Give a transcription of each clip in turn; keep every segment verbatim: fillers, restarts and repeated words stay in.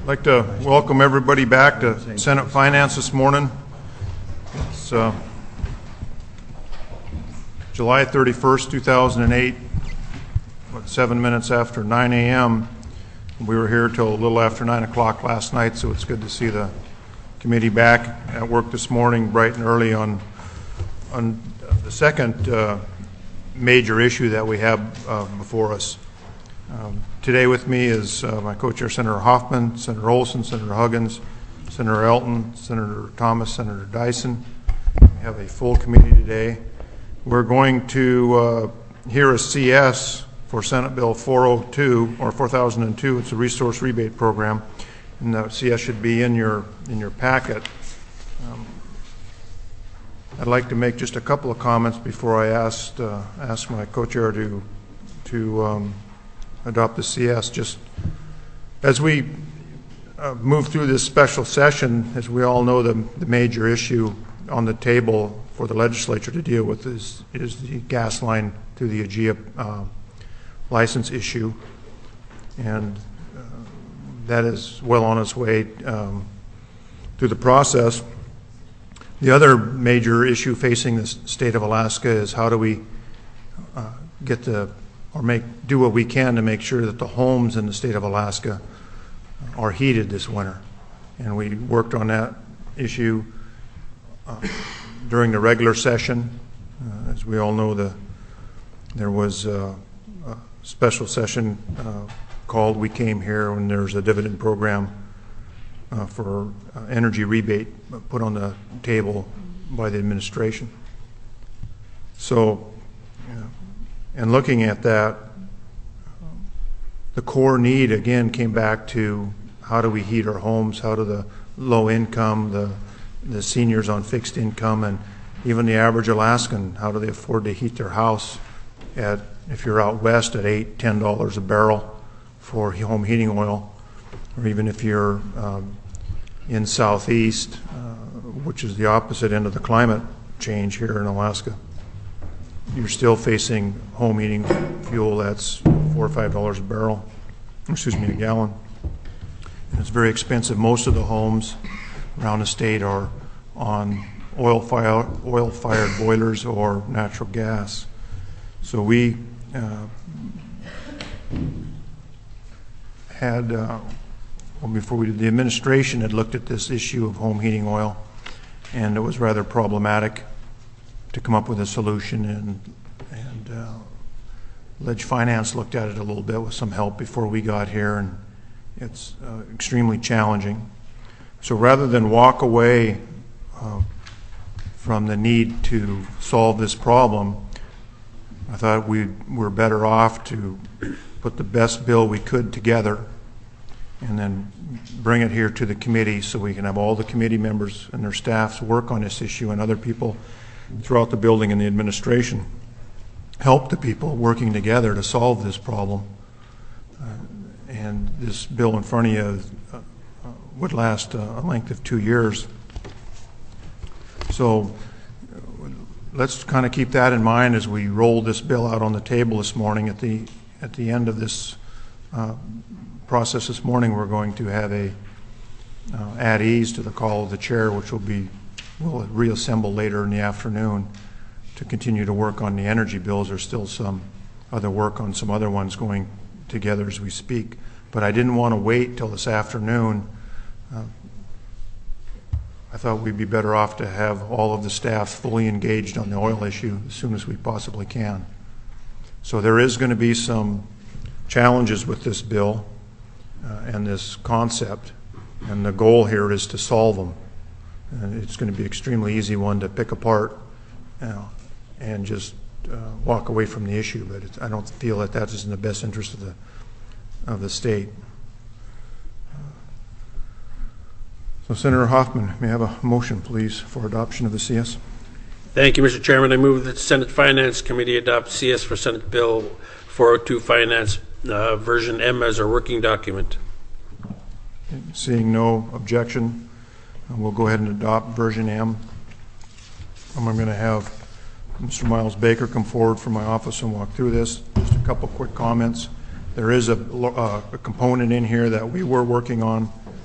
I'd like to welcome everybody back to Senate Finance this morning. It's uh, July thirty-first, two thousand eight, what, seven minutes after nine A M We were here till a little after nine o'clock last night, so it's good to see the committee back at work this morning, bright and early, on, on the second uh, major issue that we have uh, before us. Um, today with me is uh, my co-chair, Senator Hoffman, Senator Olson, Senator Huggins, Senator Elton, Senator Thomas, Senator Dyson. We have a full committee today. We're going to uh, hear a C S for Senate Bill four oh two, or four thousand two. It's a resource rebate program, and the C S should be in your in your packet. Um, I'd like to make just a couple of comments before I ask uh, ask my co-chair to to um, adopt the C S. Just as we uh, move through this special session, as we all know, the, the major issue on the table for the legislature to deal with is, is the gas line through the AGGIA uh, license issue. And uh, that is well on its way um, through the process. The other major issue facing the state of Alaska is how do we uh, get the or make do what we can to make sure that the homes in the state of Alaska are heated this winter. And we worked on that issue uh, during the regular session. Uh, as we all know, the there was uh, a special session uh, called We Came Here when there's a dividend program uh, for uh, energy rebate put on the table by the administration. So, yeah. And looking at that, the core need again came back to how do we heat our homes, how do the low income, the the seniors on fixed income, and even the average Alaskan, how do they afford to heat their house at, if you're out west, at eight, ten dollars a barrel for home heating oil, or even if you're um, in southeast, uh, which is the opposite end of the climate change here in Alaska. You're still facing home heating fuel that's four or five dollars a barrel, excuse me, a gallon. And it's very expensive. Most of the homes around the state are on oil fire, oil-fired boilers or natural gas. So we uh, had, uh, well, before we did, the administration had looked at this issue of home heating oil, and it was rather problematic to come up with a solution, and and uh, Ledge Finance looked at it a little bit with some help before we got here, and it's uh, extremely challenging. So rather than walk away uh, from the need to solve this problem, I thought we were better off to put the best bill we could together and then bring it here to the committee so we can have all the committee members and their staffs work on this issue, and other people throughout the building and the administration help the people working together to solve this problem. Uh, and this bill in front of you uh, uh, would last uh, a length of two years. So uh, let's kind of keep that in mind as we roll this bill out on the table this morning. At the at the end of this uh, process this morning, we're going to have a uh, at ease to the call of the chair, which will be we'll reassemble later in the afternoon to continue to work on the energy bills. There's still some other work on some other ones going together as we speak. But I didn't want to wait till this afternoon. Uh, I thought we'd be better off to have all of the staff fully engaged on the oil issue as soon as we possibly can. So there is going to be some challenges with this bill uh, and this concept, and the goal here is to solve them. And it's going to be an extremely easy one to pick apart, you know, and just uh, walk away from the issue. But it's, I don't feel that that is in the best interest of the of the state. So, Senator Hoffman, may I have a motion, please, for adoption of the C S? Thank you, Mister Chairman. I move that the Senate Finance Committee adopt C S for Senate Bill four oh two Finance uh, version M as our working document. Seeing no objection, we'll go ahead and adopt version M. I'm going to have Mister Miles Baker come forward from my office and walk through this. Just a couple quick comments. There is a, uh, a component in here that we were working on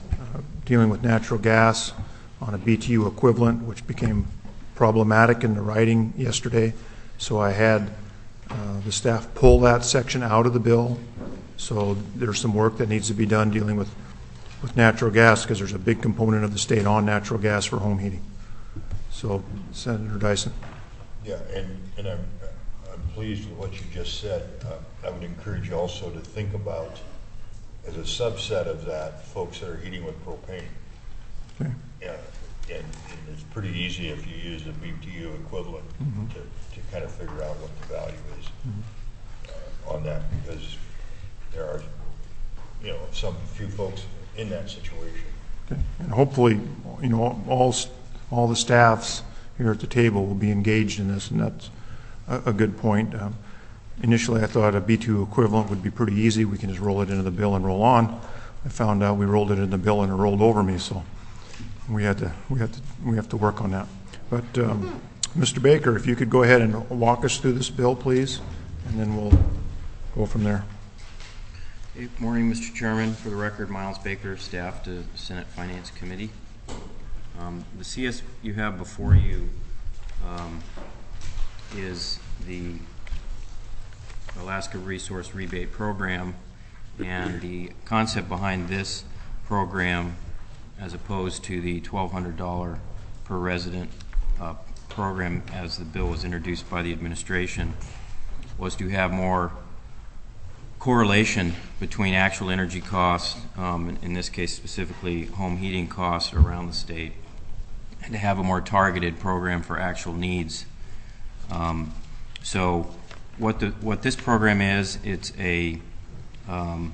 dealing with natural gas on a B T U equivalent, which became problematic in the writing yesterday. So I had uh, the staff pull that section out of the bill. So there's some work that needs to be done dealing with, with natural gas, because there's a big component of the state on natural gas for home heating. So, Senator Dyson. Yeah, and, and I'm, I'm pleased with what you just said. Uh, I would encourage you also to think about, as a subset of that, folks that are heating with propane. Okay. Yeah, and, and it's pretty easy if you use the B T U equivalent mm-hmm. to, to kind of figure out what the value is mm-hmm. uh, on that, because there are, you know, some few folks in that situation. Okay. And hopefully, you know, all all the staffs here at the table will be engaged in this, and that's a, a good point. Um, initially, I thought a B T U equivalent would be pretty easy. We can just roll it into the bill and roll on. I found out we rolled it in the bill and it rolled over me, so we had to we had to we have to work on that. But um, Mister Baker, if you could go ahead and walk us through this bill, please, and then we'll go from there. Good morning, Mister Chairman. For the record, Miles Baker, staff to the Senate Finance Committee. Um, the C S you have before you um, is the Alaska Resource Rebate Program, and the concept behind this program, as opposed to the twelve hundred dollars per resident uh, program as the bill was introduced by the administration, was to have more correlation between actual energy costs, um, in this case specifically home heating costs around the state, and to have a more targeted program for actual needs. Um, so what the what this program is, it's a um,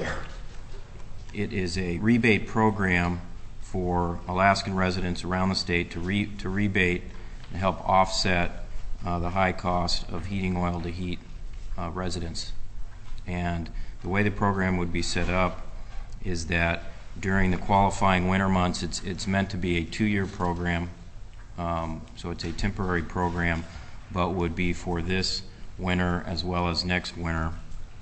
it is a rebate program for Alaskan residents around the state to re, to rebate and help offset uh, the high cost of heating oil to heat uh, residents. And the way the program would be set up is that during the qualifying winter months, it's it's meant to be a two-year program, um, so it's a temporary program, but would be for this winter as well as next winter.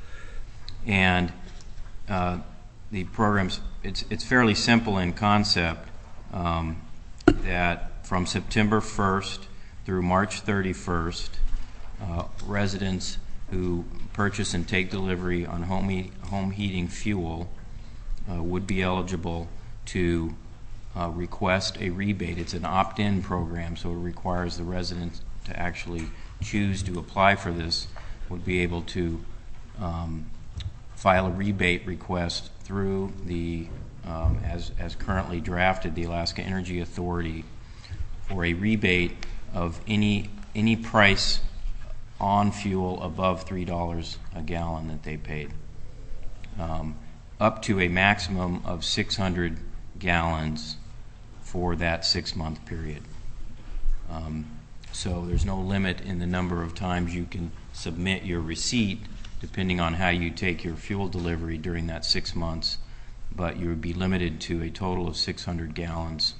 And uh, the program's it's it's fairly simple in concept. Um, that from September first through March thirty-first, uh, residents who purchase and take delivery on home, he home heating fuel uh, would be eligible to uh, request a rebate. It's an opt-in program, so it requires the residents to actually choose to apply for this, would be able to um, file a rebate request through the, um, as, as currently drafted, the Alaska Energy Authority, for a rebate of any, any price on fuel above three dollars a gallon that they paid, um, up to a maximum of six hundred gallons for that six-month period. Um, so there's no limit in the number of times you can submit your receipt, depending on how you take your fuel delivery during that six months, but you would be limited to a total of six hundred gallons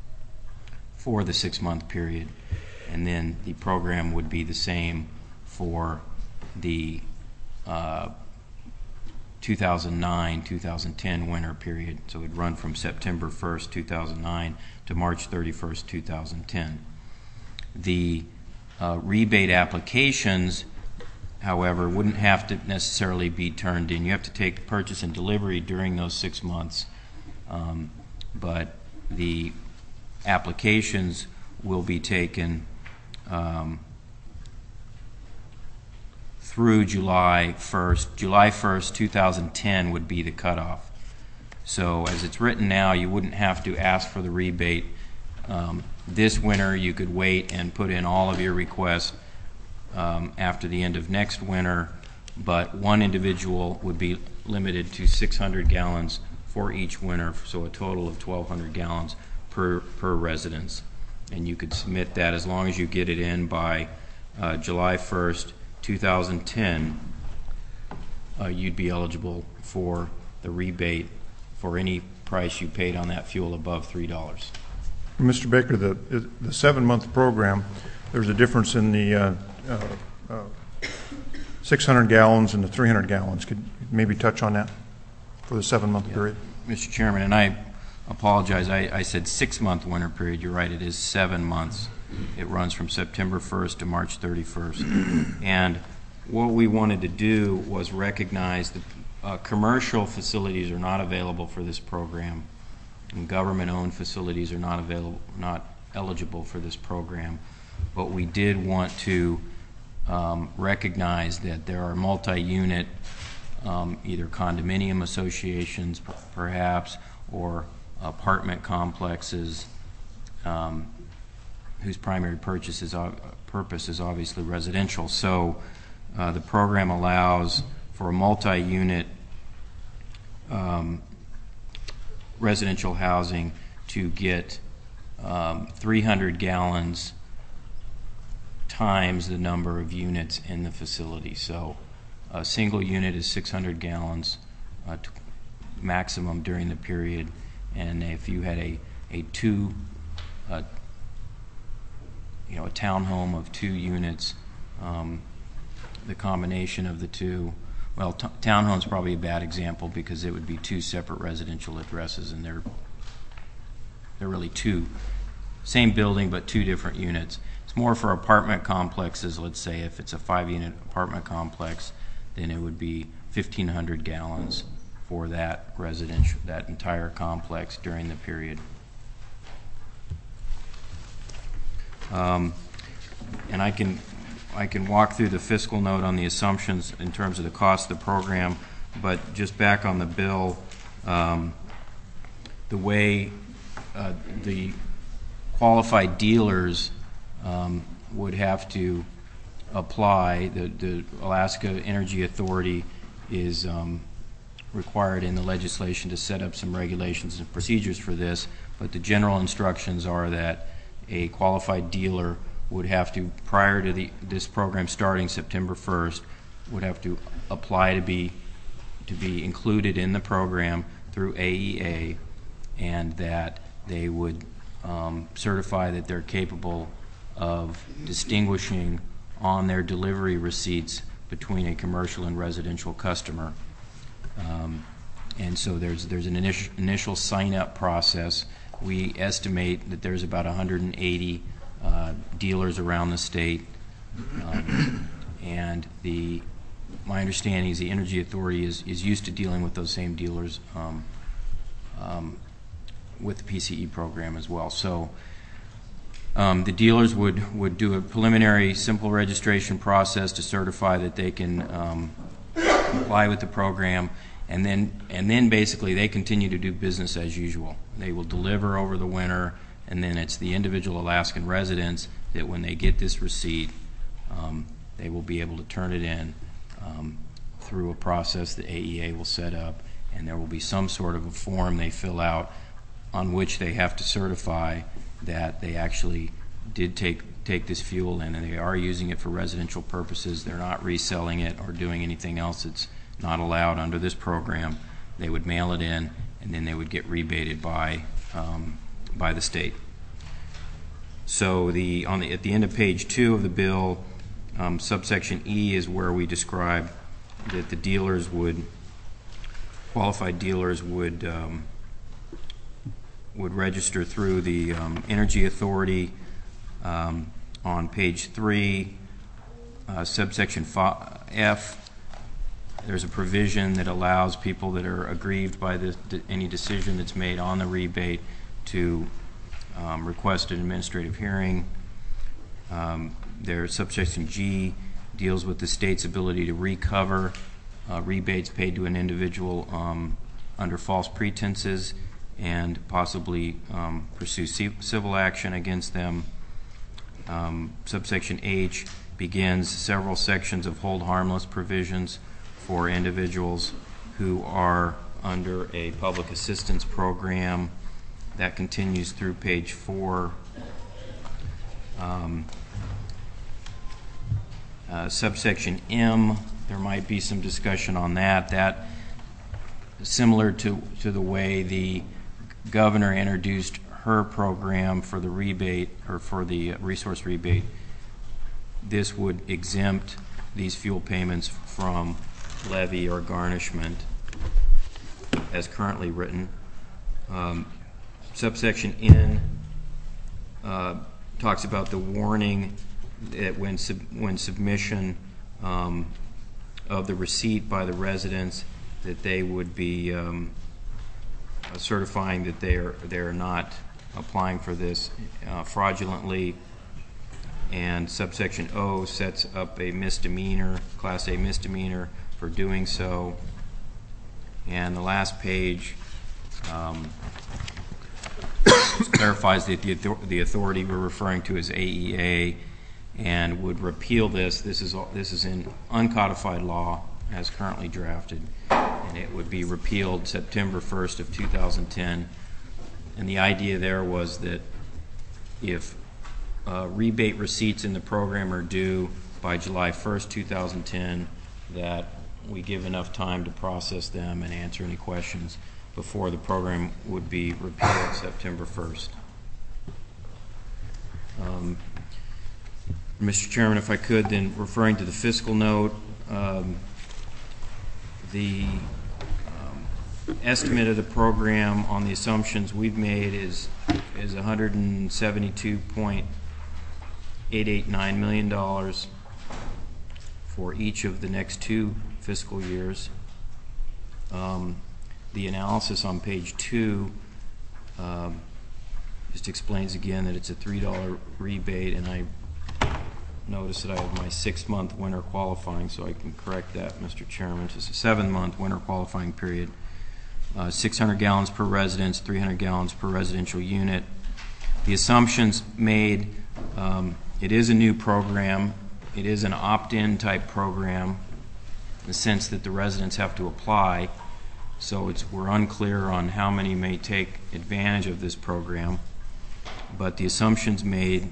for the six-month period, and then the program would be the same for the uh, two thousand nine two thousand ten winter period. So it would run from September first, two thousand nine to March thirty-first, two thousand ten. The uh, rebate applications, however, wouldn't have to necessarily be turned in. You have to take purchase and delivery during those six months, um, but the applications will be taken um, through July first. July first, two thousand ten would be the cutoff. So as it's written now, you wouldn't have to ask for the rebate. Um, this winter, you could wait and put in all of your requests um, after the end of next winter, but one individual would be limited to six hundred gallons for each winter, so a total of twelve hundred gallons per, per residence. And you could submit that as long as you get it in by uh, July first, two thousand ten, uh, you'd be eligible for the rebate for any price you paid on that fuel above three dollars. Mister Baker, the the seven-month program, there's a difference in the uh, uh, uh, six hundred gallons and the three hundred gallons. Could you maybe touch on that for the seven-month yeah. period? Mister Chairman, and I apologize, I, I said six-month winter period. You're right, it is seven months. It runs from September first to March thirty-first. And what we wanted to do was recognize that uh, commercial facilities are not available for this program, and government-owned facilities are not available, not eligible for this program. But we did want to um, recognize that there are multi-unit, um, either condominium associations, p- perhaps, or apartment complexes um, whose primary purchase is, uh, purpose is obviously residential. So uh, the program allows for a multi-unit um, residential housing to get um, three hundred gallons times the number of units in the facility. So a single unit is six hundred gallons uh, t- maximum during the period, and if you had a a two uh, you know a townhome of two units, um, the combination of the two, well, t- townhome's probably a bad example because it would be two separate residential addresses, and they're they're really two, same building but two different units. It's more for apartment complexes. Let's say if it's a five-unit apartment complex, then it would be fifteen hundred gallons for that residential, that entire complex during the period. Um, and I can I can walk through the fiscal note on the assumptions in terms of the cost of the program, but just back on the bill, um, the way uh, the qualified dealers um, would have to apply, the, the Alaska Energy Authority is um, required in the legislation to set up some regulations and procedures for this, but the general instructions are that a qualified dealer would have to, prior to the, this program starting September first, would have to apply to be to be included in the program through A E A, and that they would um, certify that they're capable of distinguishing on their delivery receipts between a commercial and residential customer. Um, and so there's there's an initial, initial sign-up process. We estimate that there's about one hundred eighty uh, dealers around the state, um, and the my understanding is the Energy Authority is, is used to dealing with those same dealers um, um, with the P C E program as well. So um, the dealers would, would do a preliminary simple registration process to certify that they can um, comply with the program, and then and then basically they continue to do business as usual. They will deliver over the winter, and then it's the individual Alaskan residents that when they get this receipt, um, they will be able to turn it in um, through a process the A E A will set up, and there will be some sort of a form they fill out on which they have to certify that they actually did take take this fuel in and they are using it for residential purposes. They're not reselling it or doing anything else that's not allowed under this program. They would mail it in, and then they would get rebated by um, by the state. So the on the at the end of page two of the bill, um, subsection E is where we describe that the dealers would qualified dealers would um, would register through the um, Energy Authority. Um, on page three, uh, subsection F, there's a provision that allows people that are aggrieved by the, any decision that's made on the rebate to um, request an administrative hearing. Um, there, subsection G deals with the state's ability to recover uh, rebates paid to an individual um, under false pretenses and possibly um, pursue civil action against them. Um, subsection H begins several sections of hold harmless provisions for individuals who are under a public assistance program. That continues through page four. Um, uh, subsection M, there might be some discussion on that. That, similar to, to the way the governor introduced her program for the rebate or for the resource rebate, this would exempt these fuel payments from levy or garnishment as currently written. Um, subsection N uh, talks about the warning that when sub when submission um, of the receipt by the residents, that they would be um, certifying that they are they are not applying for this uh, fraudulently. And subsection O sets up a misdemeanor, Class A misdemeanor, for doing so. And the last page um, clarifies that the, the authority we're referring to as A E A, and would repeal this. This is this is in uncodified law as currently drafted, and it would be repealed September first of two thousand ten. And the idea there was that if uh, rebate receipts in the program are due by July first, two thousand ten, that we give enough time to process them and answer any questions before the program would be repealed September first. Um, Mister Chairman, if I could, then referring to the fiscal note, um, the um, estimate of the program on the assumptions we've made is is one hundred seventy-two point eight eight nine million dollars for each of the next two fiscal years. Um, the analysis on page two um, just explains again that it's a three dollar rebate, and I notice that I have my six-month winter qualifying, so I can correct that, Mister Chairman. It's a seven-month winter qualifying period. Uh, six hundred gallons per residence, three hundred gallons per residential unit. The assumptions made, um, it is a new program. It is an opt-in type program in the sense that the residents have to apply, so it's, we're unclear on how many may take advantage of this program. But the assumptions made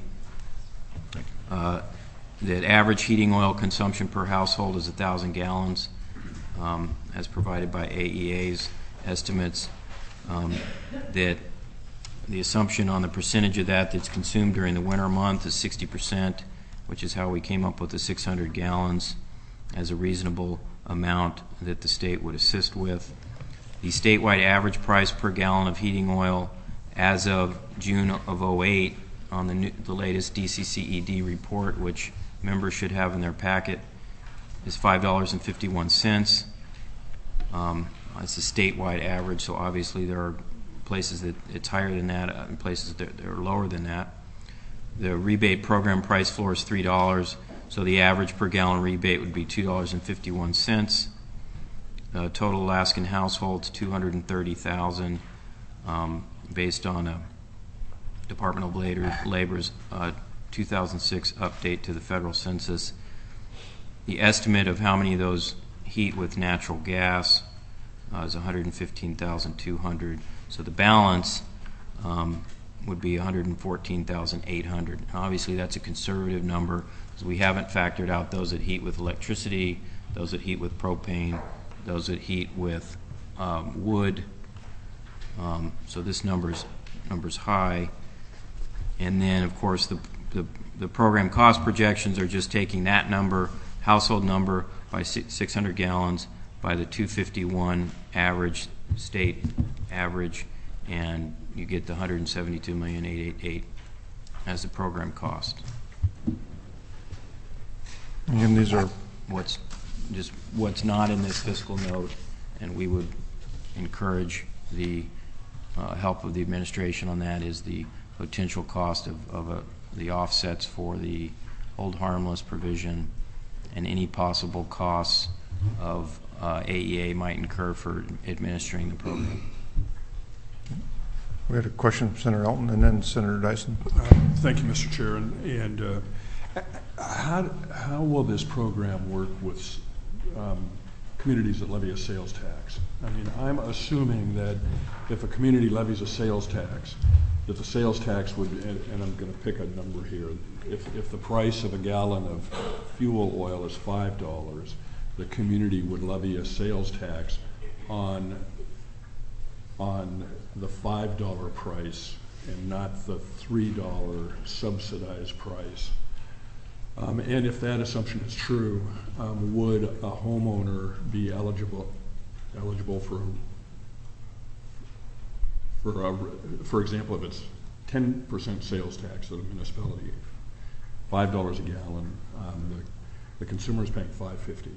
uh, that average heating oil consumption per household is one thousand gallons, um, as provided by A E A's estimates, um, that the assumption on the percentage of that that's consumed during the winter month is sixty percent, which is how we came up with the six hundred gallons as a reasonable amount that the state would assist with. The statewide average price per gallon of heating oil as of June of oh eight on the, new, the latest D C C E D report, which members should have in their packet, is five dollars and fifty-one cents. Um, it's a statewide average, so obviously there are places that it's higher than that and places that are lower than that. The rebate program price floor is three dollars, so the average per gallon rebate would be two dollars and fifty-one cents. Uh, total Alaskan households, two hundred thirty thousand, um, based on a Department of Labor, Labor's uh, two thousand six update to the federal census. The estimate of how many of those heat with natural gas uh, is one hundred fifteen thousand two hundred. So the balance um, would be one hundred fourteen thousand eight hundred. And obviously that's a conservative number because we haven't factored out those that heat with electricity, those that heat with propane, those that heat with um, wood. Um, so this number's number's high. And then of course the, the the program cost projections are just taking that number, household number, by six hundred gallons, by the two fifty-one average, state average, and you get the one hundred seventy-two million eight hundred eighty-eight as the program cost. And these are what's just what's not in this fiscal note, and we would encourage the uh, help of the administration on that, is the potential cost of, of a, the offsets for the hold harmless provision and any possible costs of uh, A E A might incur for administering the program. We had a question from Senator Elton and then Senator Dyson. Uh, thank you, Mister Chair. And, and uh, how, how will this program work with um, communities that levy a sales tax? I mean, I'm assuming that if a community levies a sales tax, that the sales tax would, and, and I'm going to pick a number here, if, if the price of a gallon of fuel oil is five dollars, the community would levy a sales tax on, on the five dollar price and not the three dollar subsidized price. Um, and if that assumption is true, um, would a homeowner be eligible eligible for For, uh, for example, if it's ten percent sales tax at a municipality, five dollars a gallon, um, the, the consumer is paying five fifty.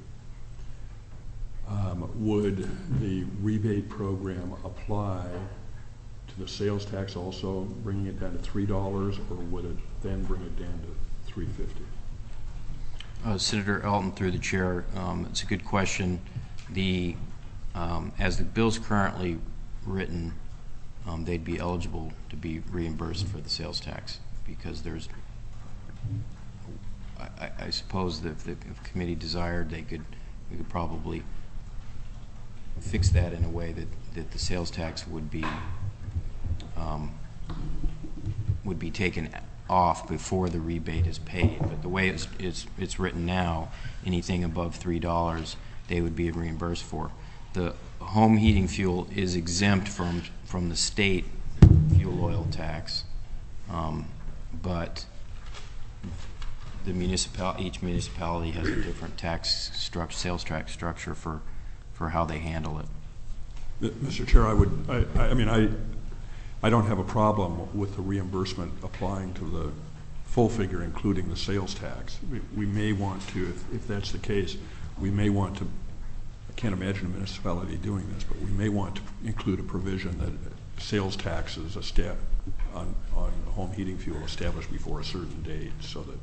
Um, would the rebate program apply to the sales tax also, bringing it down to three dollars, or would it then bring it down to three fifty? Uh, Senator Elton, through the chair, um, it's a good question. The um, as the bill's currently written, um, they'd be eligible to be reimbursed for the sales tax because there's, I, I suppose that if the if committee desired, they could we could probably fix that in a way that, that the sales tax would be um, would be taken off before the rebate is paid. But the way it's it's, it's written now, anything above three dollars they would be reimbursed for. The home heating fuel is exempt from from the state fuel oil tax, um, but the municipal each municipality has a different tax structure, sales tax structure for for how they handle it. Mister Chair, I would, I, I mean, I, I don't have a problem with the reimbursement applying to the full figure, including the sales tax. We, we may want to, if, if that's the case, we may want to, I can't imagine a municipality doing this, but we may want to include a provision that sales taxes a step on, on home heating fuel established before a certain date, so that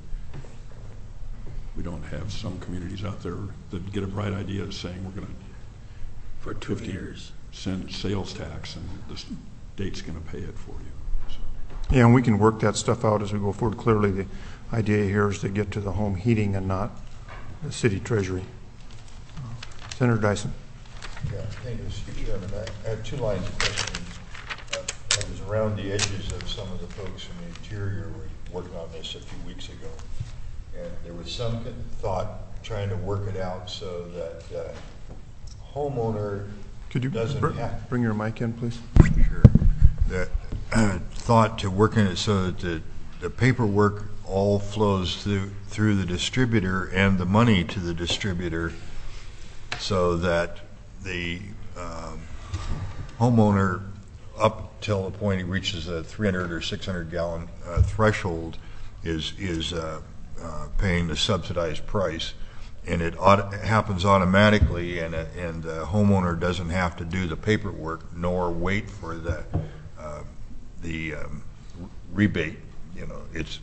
we don't have some communities out there that get a bright idea of saying we're going to For two years. send sales tax and the state's going to pay it for you. So. Yeah, and we can work that stuff out as we go forward. Clearly, the idea here is to get to the home heating and not the city treasury. Uh, Senator Dyson. Yeah, thank you, Mister Chairman. I, I have two lines of questioning. Uh, I was around the edges of some of the folks in the interior were working on this a few weeks ago, and there was some thought trying to work it out so that uh, homeowner Could you doesn't br have bring your mic in, please? sure that uh, thought to working it so that the, the paperwork all flows through through the distributor and the money to the distributor, so that the um, homeowner, up till the point he reaches a three hundred or six hundred gallon uh, threshold, is is uh, uh, paying the subsidized price. And it auto happens automatically, and a, and the homeowner doesn't have to do the paperwork nor wait for the uh, the um, rebate. You know, it's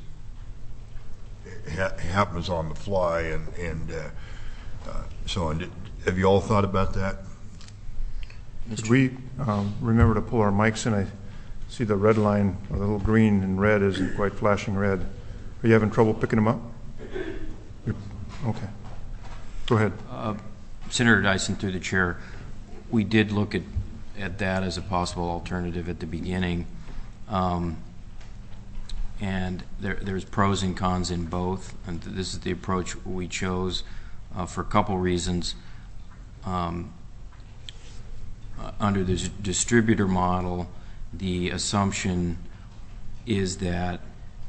it ha happens on the fly, and and uh, uh, so on. Have you all thought about that? Could we um, remember to pull our mics in? I see the red line, or the little green and red isn't quite flashing red. Are you having trouble picking them up? You're, okay. Go ahead. Uh, Senator Dyson, through the chair, we did look at, at that as a possible alternative at the beginning. Um, and there, there's pros and cons in both. And this is the approach we chose uh, for a couple reasons. Um, uh, under the distributor model, the assumption is that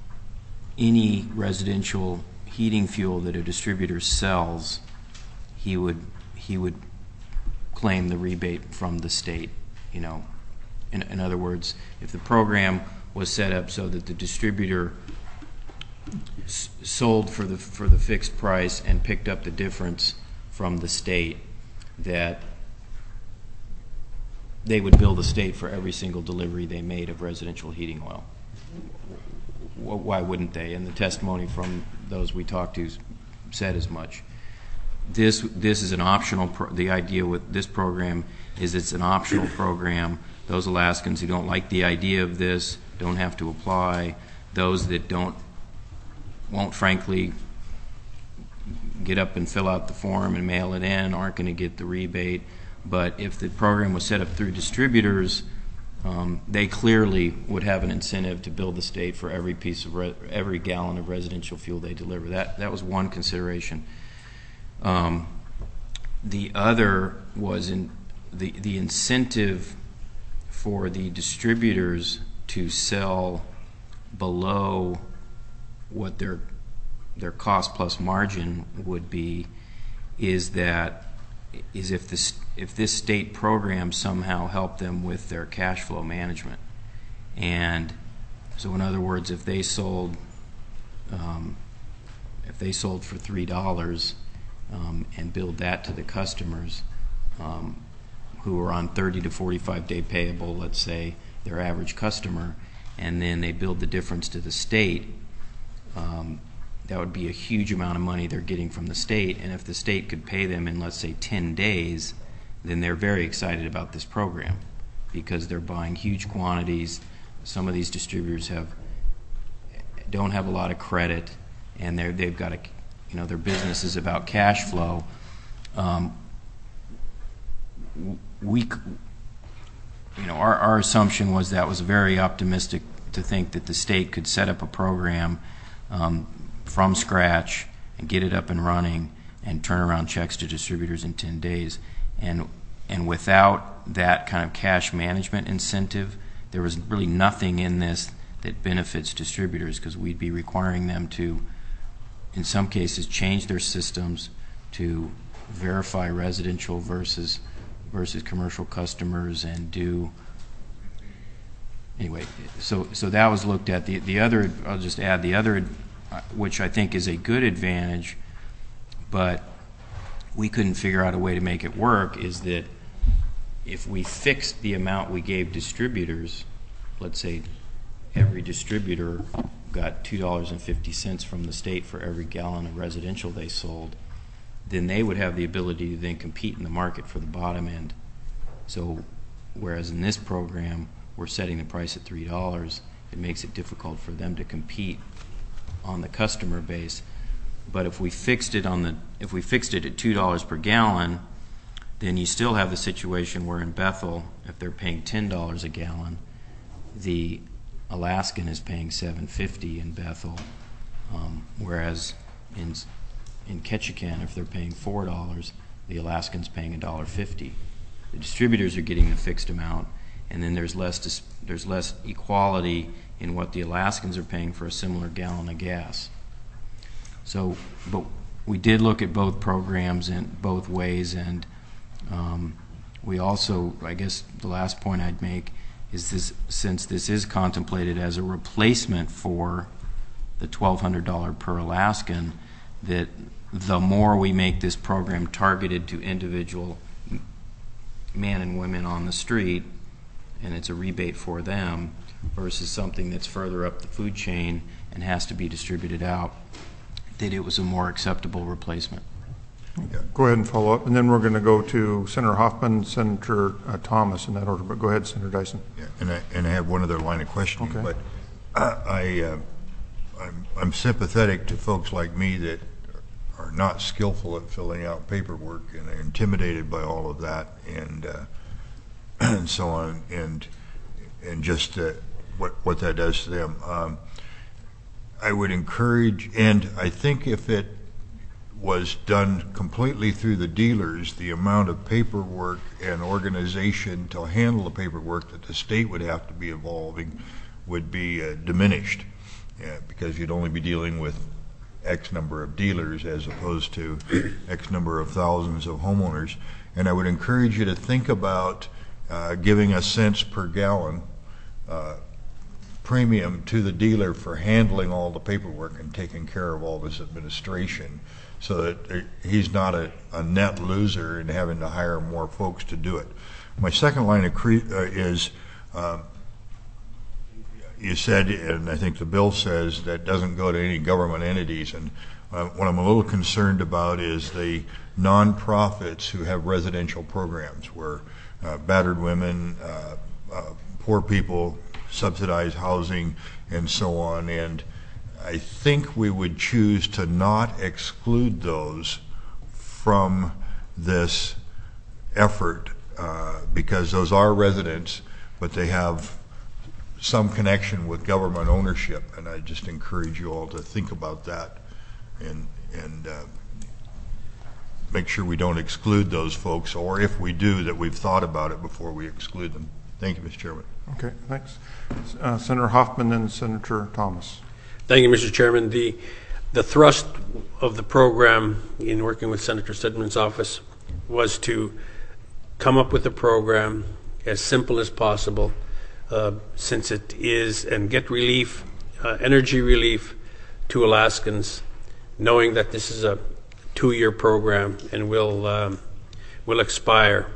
any residential heating fuel that a distributor sells, he would he would claim the rebate from the state. You know, in, in other words, if the program was set up so that the distributor s sold for the for the fixed price and picked up the difference from the state, that they would bill the state for every single delivery they made of residential heating oil. Why wouldn't they? And the testimony from those we talked to said as much. This this is an optional. Pro the idea with this program is it's an optional program. Those Alaskans who don't like the idea of this don't have to apply. Those that don't won't frankly get up and fill out the form and mail it in aren't going to get the rebate. But if the program was set up through distributors, um, they clearly would have an incentive to bill the state for every piece of re every gallon of residential fuel they deliver. That that was one consideration. Um, the other was in the the incentive for the distributors to sell below what their their cost plus margin would be, is that is if this if this state program somehow helped them with their cash flow management. And so in other words, if they sold um, if they sold for three dollars um, and billed that to the customers um, who are on thirty to forty-five day payable, let's say their average customer, and then they billed the difference to the state, um, that would be a huge amount of money they're getting from the state. And if the state could pay them in, let's say, ten days, then they're very excited about this program because they're buying huge quantities. Some of these distributors have don't have a lot of credit, and they're they've got a, you know, their business is about cash flow. Um, we, you know, our our assumption was that was very optimistic to think that the state could set up a program um, from scratch and get it up and running and turn around checks to distributors in ten days. And and without that kind of cash management incentive, there was really nothing in this that benefits distributors, because we'd be requiring them to, in some cases, change their systems to verify residential versus versus commercial customers and do anyway. So so that was looked at. The the other, I'll just add the other, which I think is a good advantage, but we couldn't figure out a way to make it work, is that if we fixed the amount we gave distributors, let's say every distributor got two dollars and fifty cents from the state for every gallon of residential they sold, then they would have the ability to then compete in the market for the bottom end. So whereas in this program we're setting the price at three dollars, it makes it difficult for them to compete on the customer base. But if we fixed it on the if we fixed it at two dollars per gallon, then you still have the situation where in Bethel, if they're paying ten dollars a gallon, the Alaskan is paying seven fifty in Bethel, um, whereas in in Ketchikan, if they're paying four dollars, the Alaskan's paying a dollar fifty. The distributors are getting the fixed amount, and then there's less dis- there's less equality in what the Alaskans are paying for a similar gallon of gas. So, but we did look at both programs in both ways, and um, we also, I guess the last point I'd make is this, since this is contemplated as a replacement for the twelve hundred dollars per Alaskan, that the more we make this program targeted to individual men and women on the street, and it's a rebate for them, versus something that's further up the food chain and has to be distributed out, that it was a more acceptable replacement. Yeah, go ahead and follow up, and then we're going to go to Senator Hoffman, Senator uh, Thomas in that order. But go ahead, Senator Dyson. Yeah, and I and I have one other line of questioning, Okay. but uh, I uh, I'm, I'm sympathetic to folks like me that are not skillful at filling out paperwork and are intimidated by all of that and uh, and so on, and and just uh, what what that does to them. Um, I would encourage, and I think if it was done completely through the dealers, the amount of paperwork and organization to handle the paperwork that the state would have to be involving would be uh, diminished, yeah, because you'd only be dealing with X number of dealers as opposed to X number of thousands of homeowners. And I would encourage you to think about uh, giving a cents per gallon uh, premium to the dealer for handling all the paperwork and taking care of all this administration, so that he's not a, a net loser in having to hire more folks to do it. My second line of cre- uh, is, uh, you said, and I think the bill says, that doesn't go to any government entities. And uh, what I'm a little concerned about is the nonprofits who have residential programs where uh, battered women, uh, uh, poor people, subsidized housing, and so on. And I think we would choose to not exclude those from this effort uh, because those are residents, but they have some connection with government ownership, and I just encourage you all to think about that and and uh, make sure we don't exclude those folks, or if we do, that we've thought about it before we exclude them. Thank you, Mister Chairman. Okay, thanks. Uh, Senator Hoffman and Senator Thomas. Thank you, Mister Chairman. The the thrust of the program in working with Senator Stedman's office was to come up with a program as simple as possible, uh, since it is, and get relief, uh, energy relief to Alaskans, knowing that this is a two-year program and will um, will expire.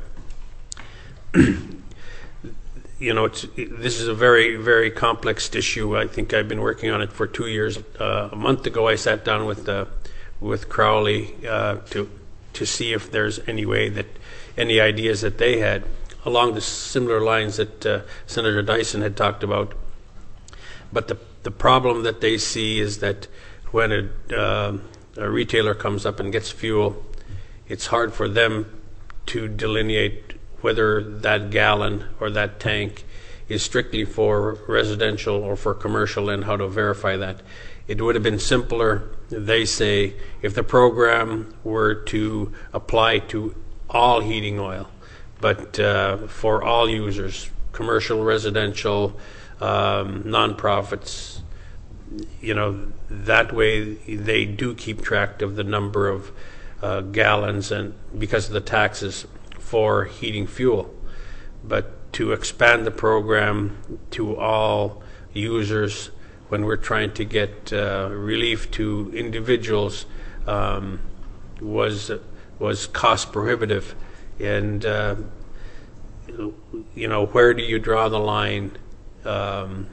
You know, it's, this is a very, very complex issue. I think I've been working on it for two years. Uh, a month ago, I sat down with uh, with Crowley uh, to to see if there's any way that any ideas that they had along the similar lines that uh, Senator Dyson had talked about. But the the problem that they see is that when a, uh, a retailer comes up and gets fuel, it's hard for them to delineate whether that gallon or that tank is strictly for residential or for commercial, and how to verify that. It would have been simpler, they say, if the program were to apply to all heating oil, but uh, for all users, commercial, residential, um, nonprofits, you know, that way they do keep track of the number of uh, gallons, and because of the taxes for heating fuel. But to expand the program to all users when we're trying to get uh, relief to individuals um, was was cost prohibitive. And uh, you know, where do you draw the line um,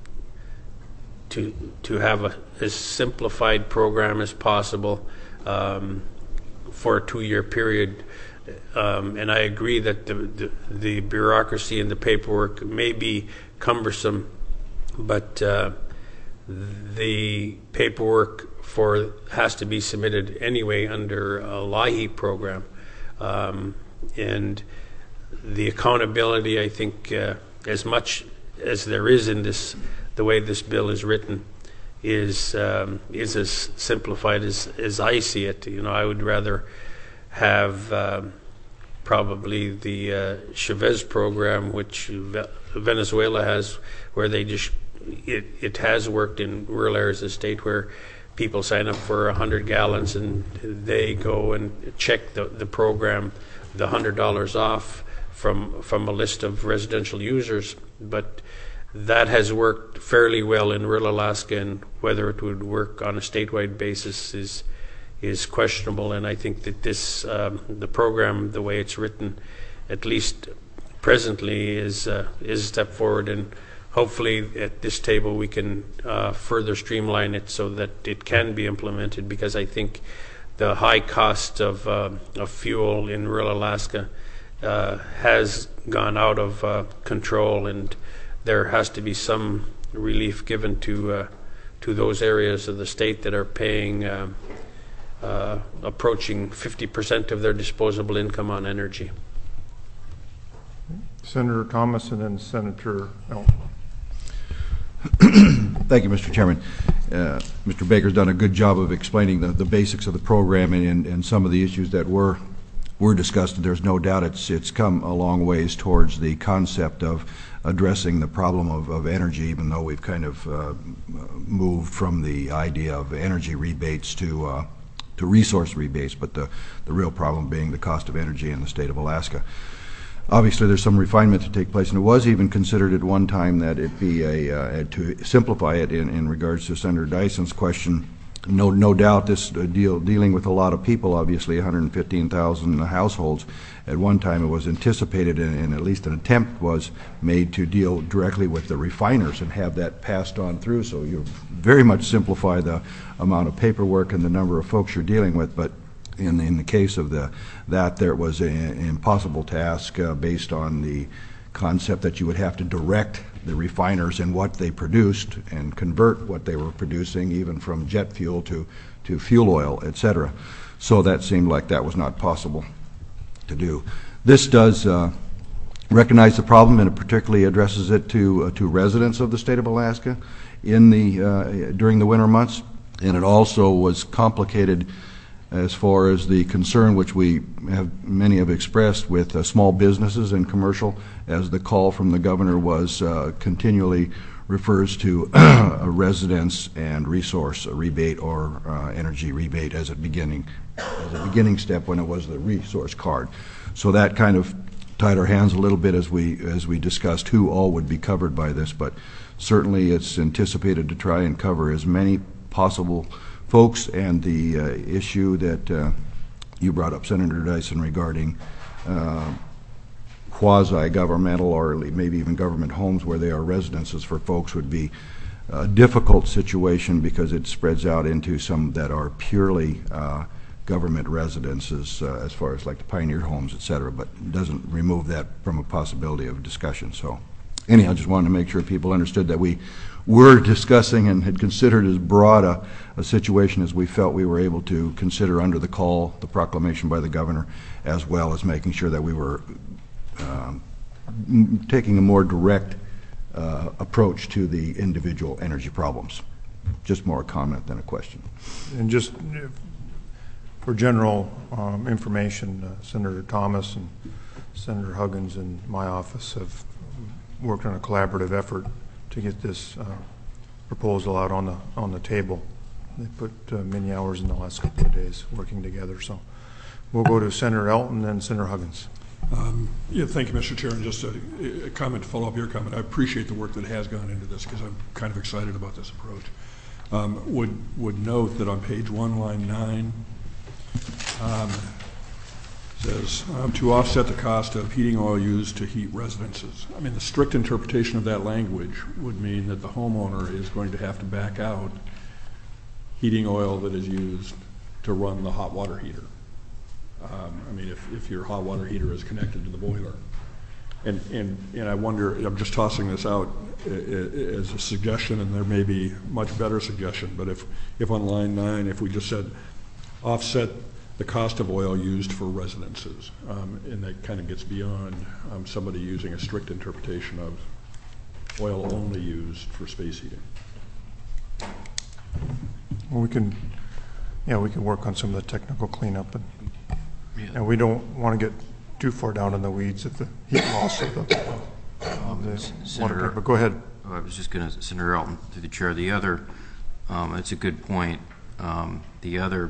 to to have a as simplified program as possible um, for a two-year period? Um, and I agree that the, the the bureaucracy and the paperwork may be cumbersome, but uh, the paperwork for has to be submitted anyway under a LIHEAP program, um, and the accountability, I think, uh, as much as there is in this, the way this bill is written, is um, is as simplified as as I see it. You know, I would rather have um, probably the uh, Chavez program, which Ve- Venezuela has, where they just, it, it has worked in rural areas of the state where people sign up for one hundred gallons and they go and check the, the program, the one hundred dollars off from, from a list of residential users. But that has worked fairly well in rural Alaska, and whether it would work on a statewide basis is is questionable. And I think that this, um, the program, the way it's written, at least presently, is uh, is a step forward. And hopefully at this table we can uh, further streamline it so that it can be implemented, because I think the high cost of, uh, of fuel in rural Alaska uh, has gone out of uh, control, and there has to be some relief given to uh, to those areas of the state that are paying um, Uh, approaching fifty percent of their disposable income on energy. Senator Thomas and then Senator Elk. Thank you, Mister Chairman. Uh, Mister Baker's done a good job of explaining the, the basics of the program and, and some of the issues that were were discussed. There's no doubt it's it's come a long ways towards the concept of addressing the problem of, of energy, even though we've kind of uh, moved from the idea of energy rebates to uh, to resource rebates, but the, the real problem being the cost of energy in the state of Alaska. Obviously, there's some refinement to take place, and it was even considered at one time that it be a, uh, to simplify it in, in regards to Senator Dyson's question. No, no doubt this uh, deal, dealing with a lot of people, obviously one hundred fifteen thousand households. At one time it was anticipated, and, and at least an attempt was made to deal directly with the refiners and have that passed on through. So you very much simplify the amount of paperwork and the number of folks you're dealing with. But in, in the case of the that, there was a, an impossible task uh, based on the concept that you would have to direct the refiners in what they produced and convert what they were producing, even from jet fuel to, to fuel oil, et cetera. So that seemed like that was not possible to do. This does uh, recognize the problem, and it particularly addresses it to uh, to residents of the state of Alaska in the uh, during the winter months, and it also was complicated as far as the concern which we have many have expressed with uh, small businesses and commercial, as the call from the governor was uh, continually refers to a residence and resource a rebate or uh, energy rebate as a beginning as a beginning step when it was the resource card. So that kind of tied our hands a little bit as we as we discussed who all would be covered by this, but certainly it's anticipated to try and cover as many possible folks. And the uh, issue that uh, you brought up, Senator Dyson, regarding uh, quasi-governmental or maybe even government homes where they are residences for folks would be a difficult situation, because it spreads out into some that are purely uh, government residences, uh, as far as like the Pioneer homes, et cetera, but doesn't remove that from a possibility of discussion. So anyhow, I just wanted to make sure people understood that we were discussing and had considered as broad a, a situation as we felt we were able to consider under the call, the proclamation by the governor, as well as making sure that we were um, m- taking a more direct uh, approach to the individual energy problems. Just more a comment than a question. And just uh, for general um, information, uh, Senator Thomas and Senator Huggins and my office have worked on a collaborative effort to get this uh, proposal out on the on the table. They put uh, many hours in the last couple of days working together. So we'll go to Senator Elton and then Senator Huggins. Um, yeah, thank you, Mister Chair. And just a, a comment to follow up your comment. I appreciate the work that has gone into this, because I'm kind of excited about this approach. Um, would would note that on page one, line nine, um, says um, to offset the cost of heating oil used to heat residences. I mean, the strict interpretation of that language would mean that the homeowner is going to have to back out heating oil that is used to run the hot water heater. Um, I mean, if, if your hot water heater is connected to the boiler. And, and, and I wonder, I'm just tossing this out as a suggestion, and there may be much better suggestion, but if, if on line nine, if we just said offset the cost of oil used for residences, um, and that kind of gets beyond um, somebody using a strict interpretation of oil only used for space heating. Well, we can, yeah, we can work on some of the technical cleanup, and, Yeah. and we don't want to get too far down in the weeds of the heat loss of the, of the water Senator, tank. But go ahead. I was just going to, Senator Elton, through the chair. The other, um, it's a good point. Um, the other,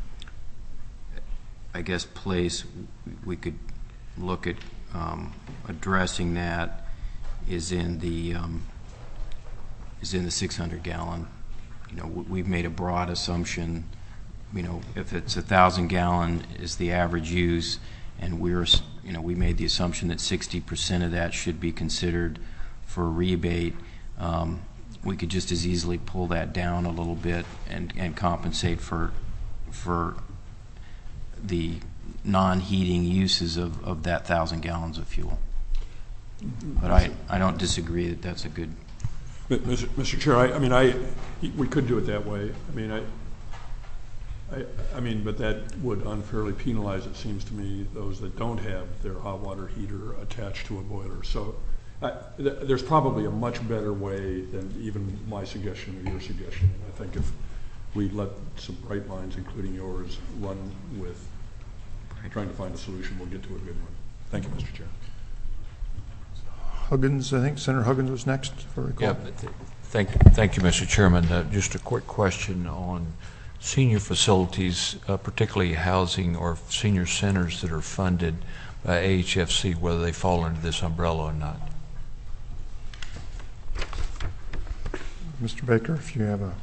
I guess, place we could look at um, addressing that is in the um, is in the six hundred gallon. You know, we've made a broad assumption. You know, if it's a thousand gallon is the average use, and we're, you know, we made the assumption that sixty percent of that should be considered for a rebate. Um, we could just as easily pull that down a little bit and, and compensate for for the non-heating uses of, of that thousand gallons of fuel. But I, I don't disagree that that's a good. Mister Chair, I, I mean, I we could do it that way. I mean, I. I, I mean, but that would unfairly penalize, it seems to me, those that don't have their hot water heater attached to a boiler. So I, th there's probably a much better way than even my suggestion or your suggestion. I think if we let some bright minds, including yours, run with trying to find a solution, we'll get to a good one. Thank you, Mister Chair. Huggins, I think Senator Huggins was next, if I recall. Yeah, th thank, thank you, Mister Chairman. Uh, just a quick question on senior facilities, uh, particularly housing or senior centers that are funded by A H F C, whether they fall under this umbrella or not. Mister Baker, if you have a...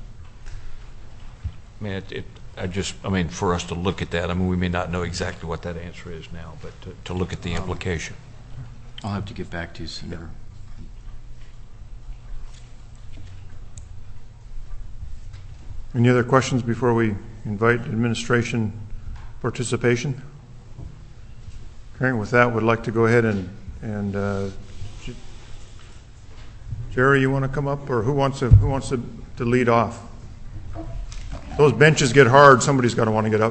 I mean, it, it, I just, I mean, for us to look at that, I mean, we may not know exactly what that answer is now, but to, to look at the implication. I'll have to get back to you, Senator. Any other questions before we invite administration participation? Okay, with that, we'd like to go ahead and, and uh, J Jerry, you want to come up, or who wants to, who wants to, to lead off? Those benches get hard. Somebody's got to want to get up.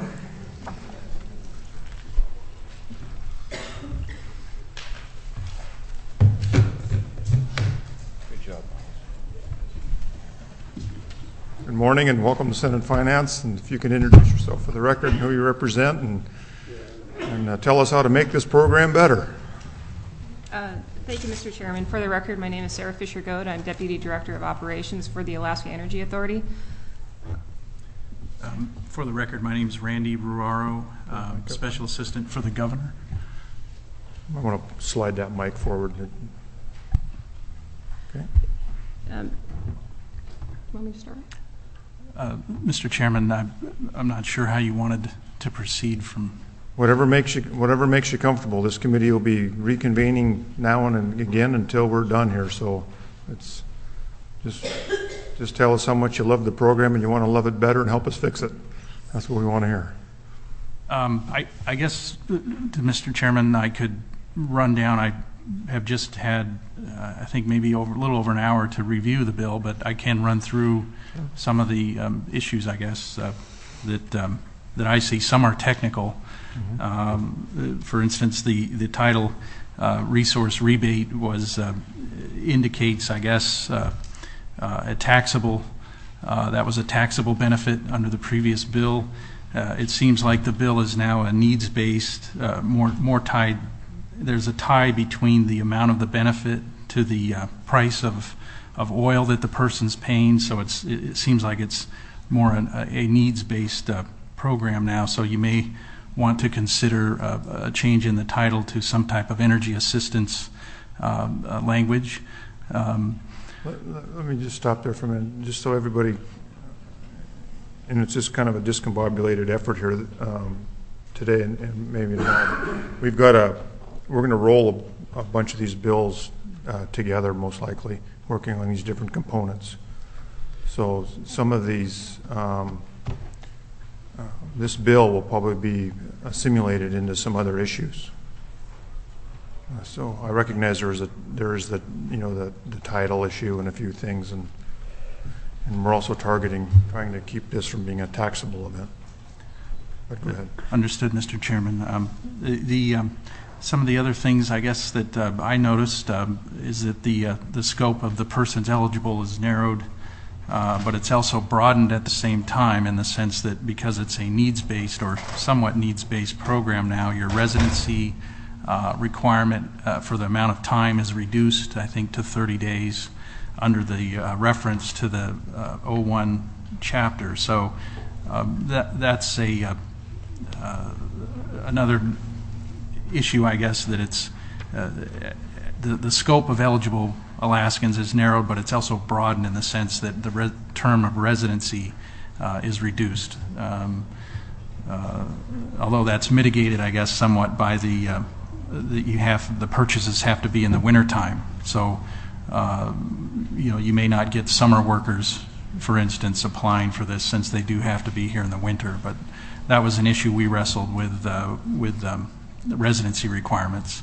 Good morning and welcome to Senate Finance. And if you can introduce yourself for the record and who you represent, and, and uh, tell us how to make this program better. Uh, thank you, Mister Chairman. For the record, my name is Sarah Fisher-Goad. I'm Deputy Director of Operations for the Alaska Energy Authority. Um, for the record, my name is Randy Ruaro, um, Special Assistant for the Governor. I want to slide that mic forward. Okay. Um, Want me to start? Uh, Mister Chairman, I'm, I'm not sure how you wanted to proceed from. Whatever makes you, whatever makes you comfortable. This committee will be reconvening now and again until we're done here. So it's just, just tell us how much you love the program and you want to love it better and help us fix it. That's what we want to hear. Um, I, I guess, uh, to Mister Chairman, I could run down. I have just had, uh, I think maybe over, a little over an hour to review the bill, but I can run through some of the um, issues, I guess, uh, that um, that I see. Some are technical. Mm-hmm. um, for instance, the the title uh, "resource rebate" was uh, indicates, I guess, uh, uh, a taxable. Uh, that was a taxable benefit under the previous bill. Uh, it seems like the bill is now a needs-based, uh, more more tied. There's a tie between the amount of the benefit to the uh, price of of oil that the person's paying. So it's it, it seems like it's more an, a, a needs-based uh, program now. So you may want to consider uh, a change in the title to some type of energy assistance um, uh, language. Um, Let, let, let me just stop there for a minute, just so everybody, and it's just kind of a discombobulated effort here um, today and, and maybe tomorrow. We've got a, we're going to roll a, a bunch of these bills uh, together, most likely, working on these different components. So some of these, um, uh, this bill will probably be assimilated into some other issues. Uh, so I recognize there is a there is the you know the the title issue and a few things, and and we're also targeting trying to keep this from being a taxable event. But go ahead. Understood, Mister Chairman. Um, the the um, some of the other things I guess that uh, I noticed um, is that the uh, the scope of the persons eligible is narrowed, uh, but it's also broadened at the same time in the sense that because it's a needs-based or somewhat needs-based program now, your residency Uh, requirement uh, for the amount of time is reduced, I think, to thirty days under the uh, reference to the uh, oh one chapter. So um, that that's a uh, uh, another issue, I guess, that it's uh, the the scope of eligible Alaskans is narrowed, but it's also broadened in the sense that the re term of residency uh, is reduced. Um, uh, although that's mitigated, I guess, somewhat by the uh, that you have the purchases have to be in the wintertime. So uh, you know, you may not get summer workers, for instance, applying for this since they do have to be here in the winter. But that was an issue we wrestled with uh, with um, the residency requirements.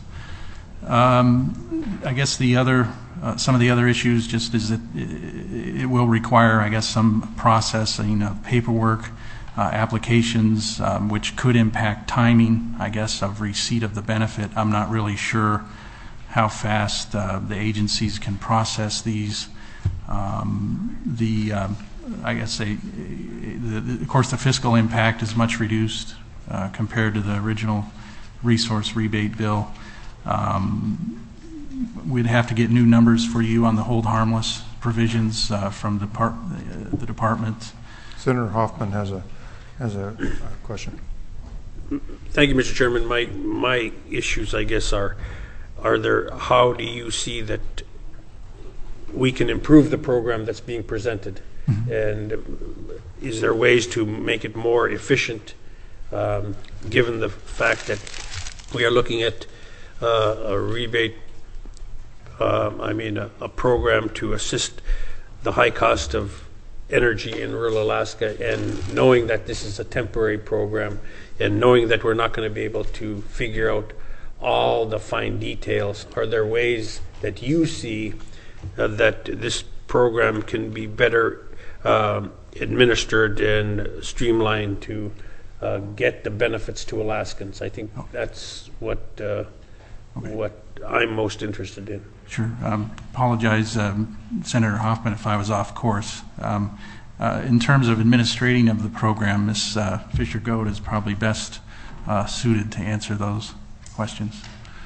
Um, I guess the other uh, some of the other issues just is that it, it will require, I guess, some processing of paperwork. Uh, applications, um, which could impact timing, I guess, of receipt of the benefit. I'm not really sure how fast uh, the agencies can process these. Um, the, um, I guess, a, the, the, of course, the fiscal impact is much reduced uh, compared to the original resource rebate bill. Um, we'd have to get new numbers for you on the hold harmless provisions uh, from depart uh, the department. Senator Hoffman has a has a, a question. Thank you, Mister Chairman. My my issues, I guess, are are there. How do you see that we can improve the program that's being presented, mm-hmm. and is there ways to make it more efficient, um, given the fact that we are looking at uh, a rebate? Uh, I mean, a, a program to assist the high cost of energy in rural Alaska, and knowing that this is a temporary program and knowing that we're not going to be able to figure out all the fine details, are there ways that you see uh, that this program can be better um, administered and streamlined to uh, get the benefits to Alaskans? I think that's what uh, okay. what I'm most interested in. Sure. Um, apologize, um, Senator Hoffman, if I was off course. Um, uh, in terms of administrating of the program, Miz Uh, Fisher-Goat is probably best uh, suited to answer those questions.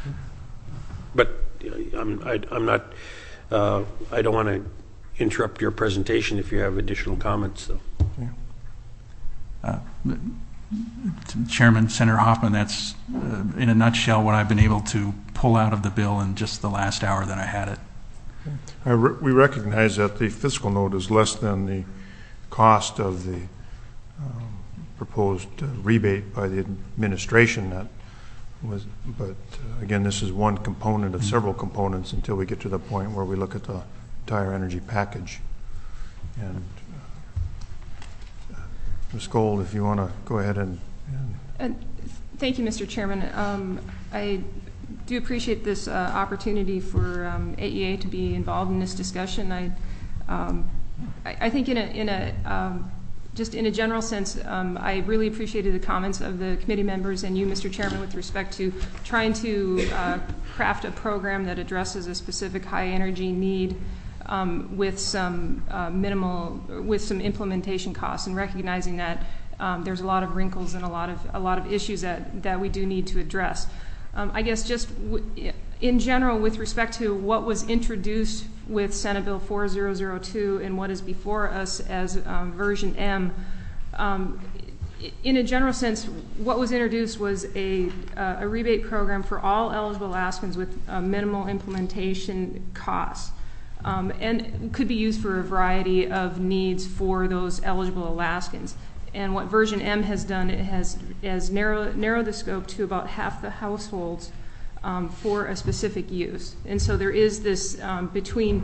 But I'm, I, I'm not, uh, I don't want to interrupt your presentation if you have additional comments, though. Uh, Chairman Senator Hoffman, that's uh, in a nutshell what I've been able to pull out of the bill in just the last hour that I had it. I re we recognize that the fiscal note is less than the cost of the um, proposed uh, rebate by the administration. That was, but uh, again, this is one component of several components until we get to the point where we look at the entire energy package. And uh, Miz Gold, if you want to go ahead and. and Uh, thank you, Mister Chairman. Um, I do appreciate this uh, opportunity for um, A E A to be involved in this discussion. I, um, I, I think in a, in a um, just in a general sense, um, I really appreciated the comments of the committee members and you, Mister Chairman, with respect to trying to uh, craft a program that addresses a specific high energy need um, with some uh, minimal, with some implementation costs, and recognizing that um, there's a lot of wrinkles and a lot of a lot of issues that that we do need to address. Um, I guess just w in general, with respect to what was introduced with Senate Bill four thousand two and what is before us as um, version M, um, in a general sense, what was introduced was a, uh, a rebate program for all eligible Alaskans with uh, minimal implementation costs, um, and could be used for a variety of needs for those eligible Alaskans. And what version M has done, it has, has narrowed, narrowed the scope to about half the households um, for a specific use. And so there is this um, between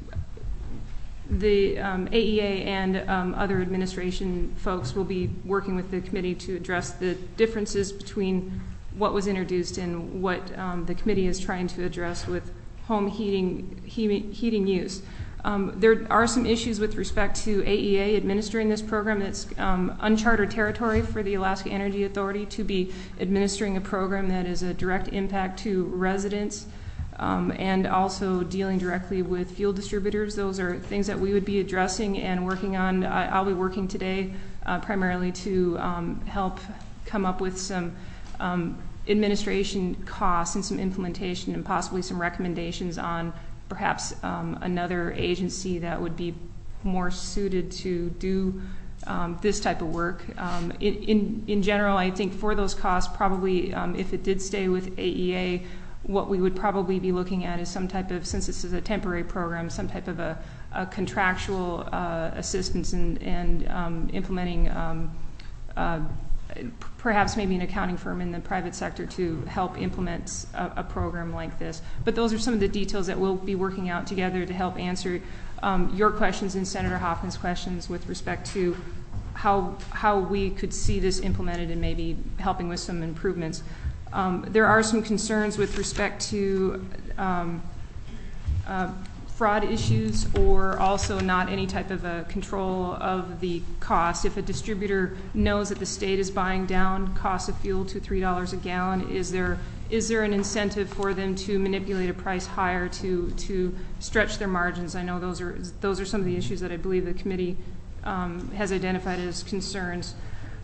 the um, A E A and um, other administration folks will be working with the committee to address the differences between what was introduced and what um, the committee is trying to address with home heating, he heating use. Um, there are some issues with respect to A E A administering this program. That's um, uncharted territory for the Alaska Energy Authority to be administering a program that is a direct impact to residents um, and also dealing directly with fuel distributors. Those are things that we would be addressing and working on. I, I'll be working today uh, primarily to um, help come up with some um, administration costs and some implementation and possibly some recommendations on perhaps um, another agency that would be more suited to do um, this type of work. Um, in, in, in general, I think for those costs, probably um, if it did stay with A E A, what we would probably be looking at is some type of, since this is a temporary program, some type of a, a contractual uh, assistance in, and um, implementing um, uh, perhaps maybe an accounting firm in the private sector to help implement a, a program like this. But those are some of the details that we'll be working out together to help answer um, your questions and Senator Hoffman's questions with respect to how, how we could see this implemented and maybe helping with some improvements. Um, there are some concerns with respect to um, uh, fraud issues, or also not any type of a control of the cost. If a distributor knows that the state is buying down cost of fuel to three dollars a gallon, is there is there an incentive for them to manipulate a price higher to to stretch their margins? I know those are those are some of the issues that I believe the committee um, has identified as concerns.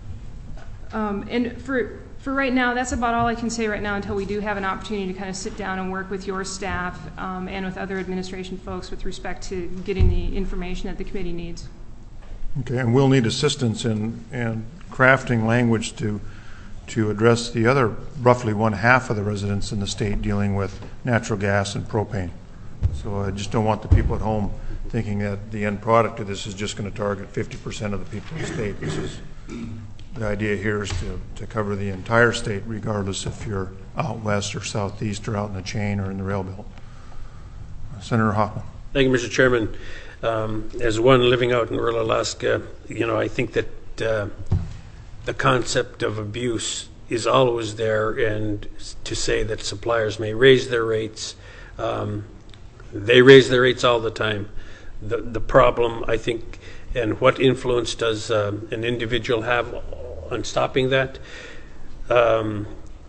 Um, and for For right now, that's about all I can say right now until we do have an opportunity to kind of sit down and work with your staff um, and with other administration folks with respect to getting the information that the committee needs. Okay, and we'll need assistance in, in crafting language to to address the other roughly one half of the residents in the state dealing with natural gas and propane. So I just don't want the people at home thinking that the end product of this is just going to target fifty percent of the people in the state. This is The idea here is to, to cover the entire state, regardless if you're out west or southeast or out in the chain or in the rail belt. Uh, Senator Hoffman. Thank you, Mister Chairman. Um, as one living out in rural Alaska, you know, I think that uh, the concept of abuse is always there, and to say that suppliers may raise their rates, um, they raise their rates all the time. The, the problem, I think, and what influence does um, an individual have on stopping that? Um,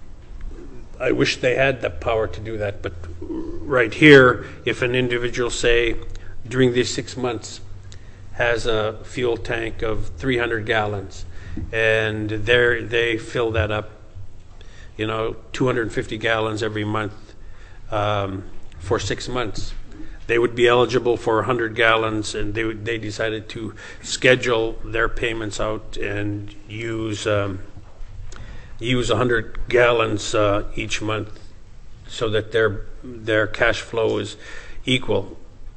I wish they had the power to do that, but right here, if an individual, say, during these six months has a fuel tank of three hundred gallons, and they they fill that up, you know, two hundred fifty gallons every month um, for six months, they would be eligible for one hundred gallons, and they they decided to schedule their payments out and use um, use one hundred gallons uh, each month so that their their cash flow is equal,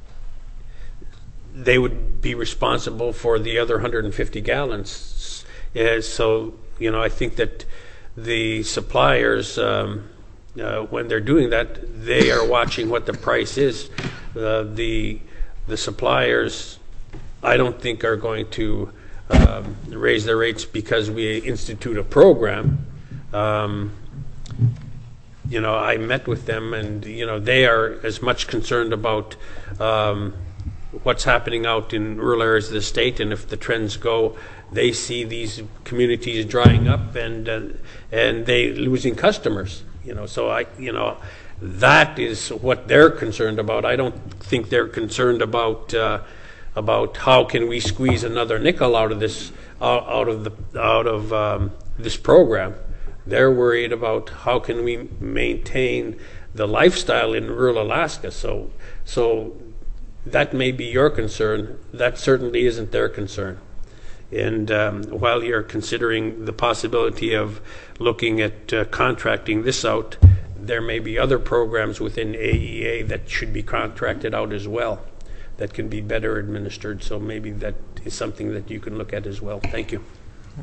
they would be responsible for the other one hundred fifty gallons. Uh, so, you know, I think that the suppliers, um, uh, when they're doing that, they are watching what the price is. Uh, the the suppliers, I don't think, are going to um, raise their rates because we institute a program. Um, you know, I met with them, and you know, they are as much concerned about um, what's happening out in rural areas of the state, and if the trends go, they see these communities drying up and uh, and they losing customers. You know, so I, you know, that is what they're concerned about. I don't think they're concerned about uh, about how can we squeeze another nickel out of this out, out of the out of um, this program. They're worried about how can we maintain the lifestyle in rural Alaska. So so that may be your concern. That certainly isn't their concern. And um, while you're considering the possibility of looking at uh, contracting this out, there may be other programs within A E A that should be contracted out as well that can be better administered. So maybe that is something that you can look at as well. Thank you.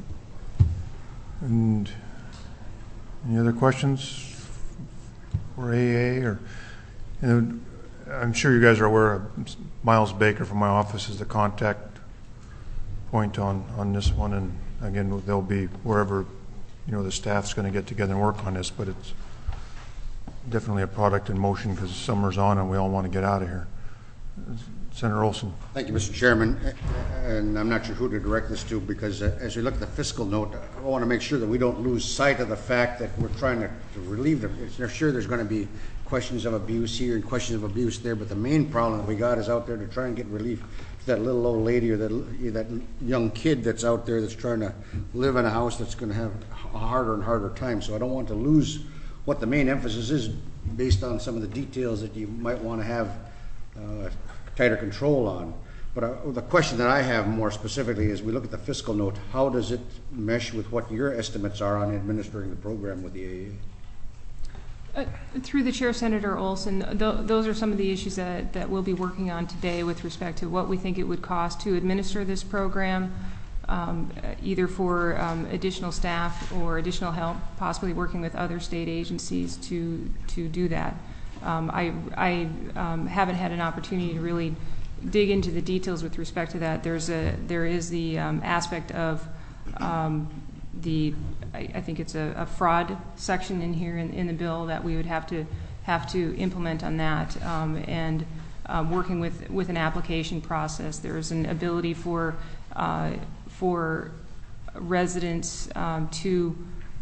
And any other questions for A E A? Or, you know, I'm sure you guys are aware of Miles Baker from my office is the contact point on, on this one, and again, they'll be wherever, you know, the staff's going to get together and work on this, but it's definitely a product in motion because summer's on and we all want to get out of here. Senator Olson. Thank you, Mister Chairman, and I'm not sure who to direct this to because uh, as we look at the fiscal note, I want to make sure that we don't lose sight of the fact that we're trying to, to relieve them. It's, sure, there's going to be questions of abuse here and questions of abuse there, but the main problem that we got is out there to try and get relief to that little old lady or that, that young kid that's out there that's trying to live in a house that's going to have a harder and harder time. So I don't want to lose what the main emphasis is based on some of the details that you might want to have uh, tighter control on. But uh, the question that I have more specifically is we look at the fiscal note, how does it mesh with what your estimates are on administering the program with the A E A? Uh, through the chair, Senator Olson, th those are some of the issues that, that we'll be working on today with respect to what we think it would cost to administer this program, um, either for um, additional staff or additional help, possibly working with other state agencies to, to do that. Um, I, I um, haven't had an opportunity to really dig into the details with respect to that. There's a, there is the um, aspect of um, the, I, I think it's a, a fraud section in here in, in the bill that we would have to have to implement on that, um, and um, working with with an application process. There's an ability for uh, for residents um, to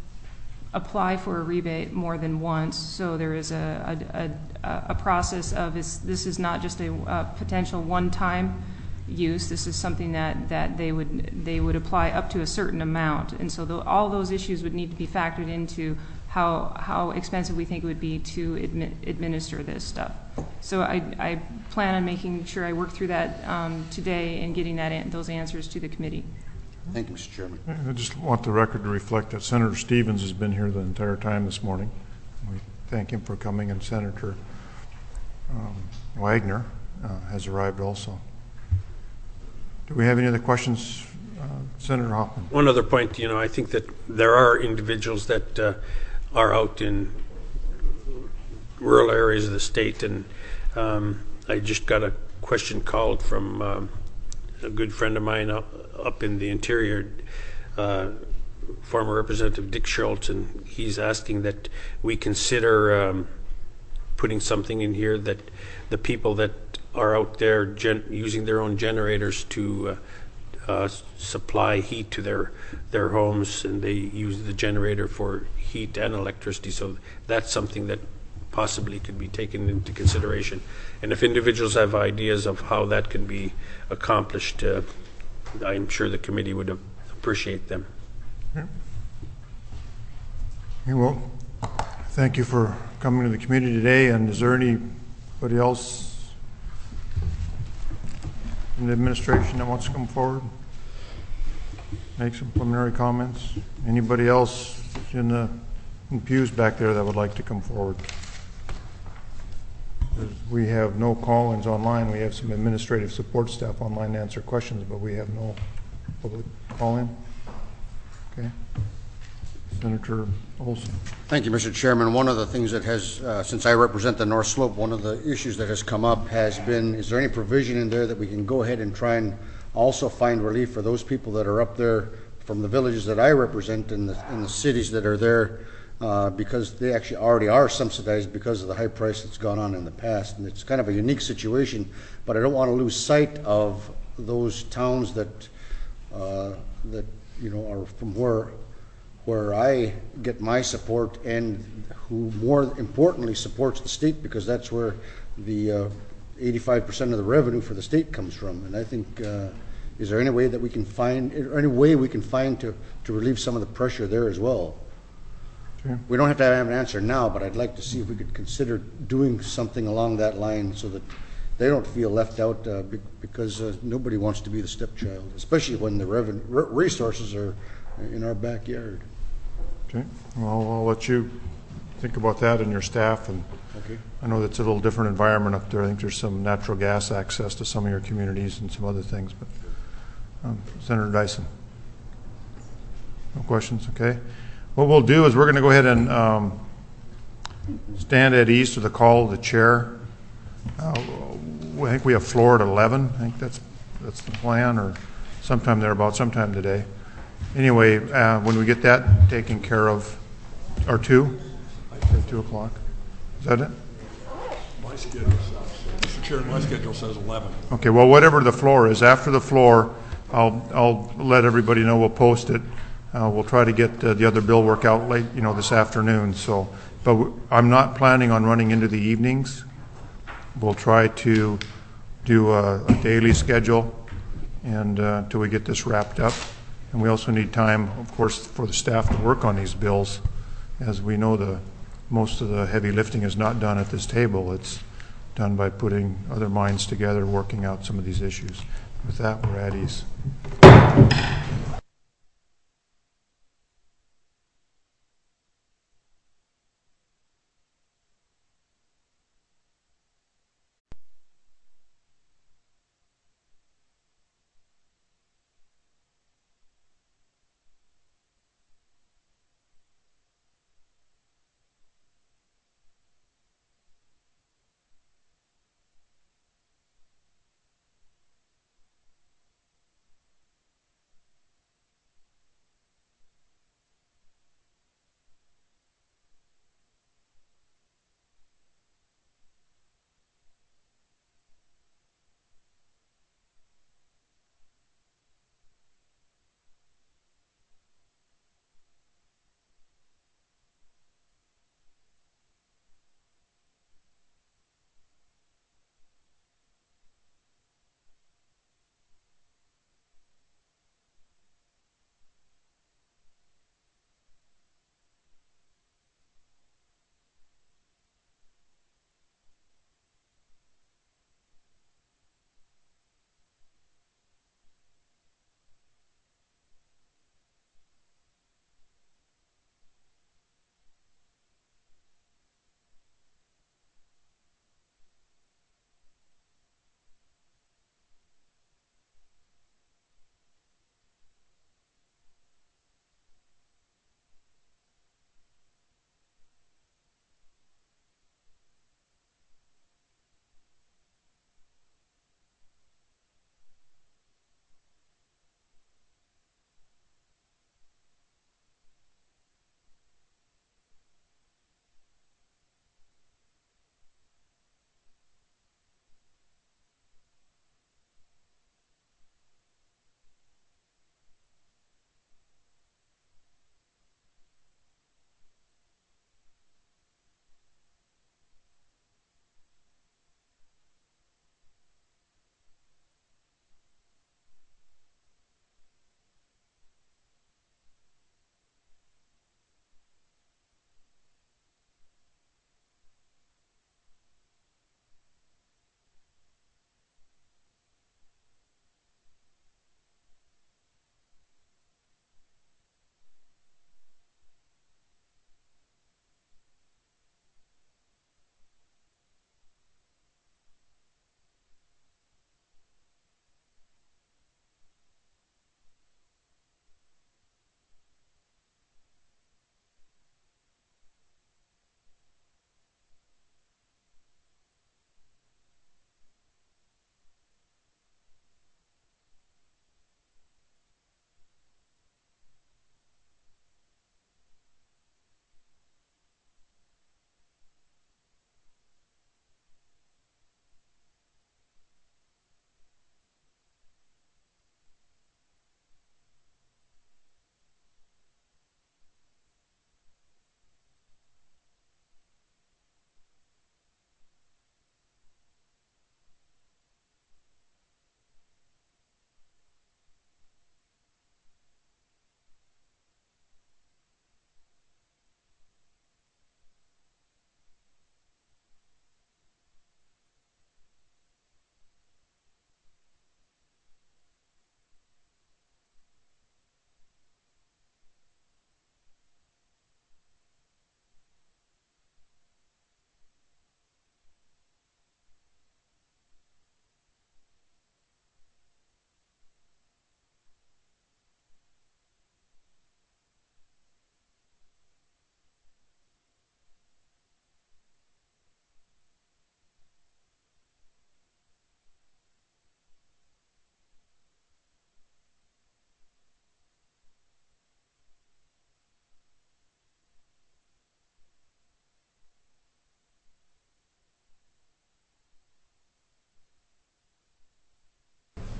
apply for a rebate more than once. So there is a a, a, a process of is, this is not just a, a potential one-time use. This is something that that they would they would apply up to a certain amount, and so the, all those issues would need to be factored into how how expensive we think it would be to admi administer this stuff. So I, I plan on making sure I work through that um, today and getting that an those answers to the committee. Thank you, Mister Chairman. I just want the record to reflect that Senator Stevens has been here the entire time this morning. We thank him for coming, and Senator um, Wagner uh, has arrived also. Do we have any other questions, uh, Senator Hoffman? One other point, you know, I think that there are individuals that uh, are out in rural areas of the state, and um, I just got a question called from um, a good friend of mine up, up in the interior, uh, former Representative Dick Schultz, and he's asking that we consider um, putting something in here that the people that are out there gen using their own generators to uh, uh, supply heat to their their homes, and they use the generator for heat and electricity. So that's something that possibly could be taken into consideration. And if individuals have ideas of how that can be accomplished, uh, I'm sure the committee would appreciate them. Yeah. Well, thank you for coming to the committee today. And is there anybody else in the administration that wants to come forward, make some preliminary comments? Anybody else in the in pews back there that would like to come forward? We have no call-ins online. We have some administrative support staff online to answer questions, but we have no public call-in. Okay. Senator Olson. Thank you, Mister Chairman. One of the things that has, uh, since I represent the North Slope, one of the issues that has come up has been, is there any provision in there that we can go ahead and try and also find relief for those people that are up there from the villages that I represent in the, in the cities that are there, uh, because they actually already are subsidized because of the high price that's gone on in the past. And it's kind of a unique situation, but I don't want to lose sight of those towns that, uh, that you know, are from where where I get my support, and who more importantly supports the state, because that's where the uh, eighty-five percent of the revenue for the state comes from. And I think, uh, is there any way that we can find, or any way we can find to, to relieve some of the pressure there as well? Okay. We don't have to have an answer now, but I'd like to see if we could consider doing something along that line so that they don't feel left out, uh, be, because uh, nobody wants to be the stepchild, especially when the revenue, resources are in our backyard. Okay. Well, I'll let you think about that and your staff. And okay. I know that's a little different environment up there. I think there's some natural gas access to some of your communities and some other things. But um, Senator Dyson. No questions? Okay. What we'll do is we're going to go ahead and um, stand at ease to the call of the chair. Uh, I think we have floor at eleven. I think that's that's the plan, or sometime thereabout, sometime today. Anyway, uh, when we get that taken care of, or two, two o'clock. Is that it? My schedule says, Mister Chair, my schedule says eleven. Okay. Well, whatever the floor is, after the floor, I'll I'll let everybody know. We'll post it. Uh, we'll try to get uh, the other bill work out late, you know, this afternoon. So, but w- I'm not planning on running into the evenings. We'll try to do a, a daily schedule, and uh, until we get this wrapped up. And we also need time, of course, for the staff to work on these bills. As we know, the most of the heavy lifting is not done at this table. It's done by putting other minds together, working out some of these issues. With that, we're at ease.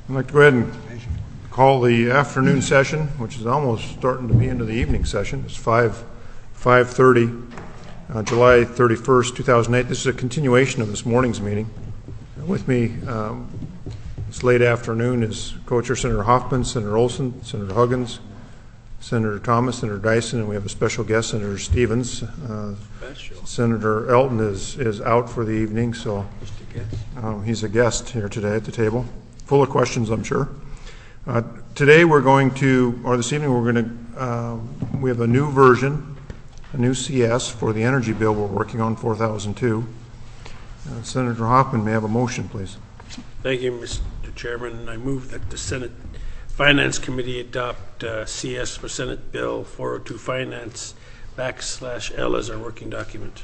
I'd like to go ahead and call the afternoon session, which is almost starting to be into the evening session. It's five five thirty, uh, July thirty-first, two thousand eight. This is a continuation of this morning's meeting. With me um, this late afternoon is Co-Chair Senator Hoffman, Senator Olson, Senator Huggins, Senator Thomas, Senator Dyson, and we have a special guest, Senator Stevens. Uh, Senator Elton is is out for the evening, so um, he's a guest here today at the table. Full of questions, I'm sure. Uh, today we're going to, or this evening we're going to, uh, we have a new version, a new C S for the energy bill we're working on, four thousand two. Uh, Senator Hoffman, may I have a motion, please? Thank you, Mister Chairman. I move that the Senate Finance Committee adopt uh, C S for Senate Bill four oh two Finance backslash L as our working document.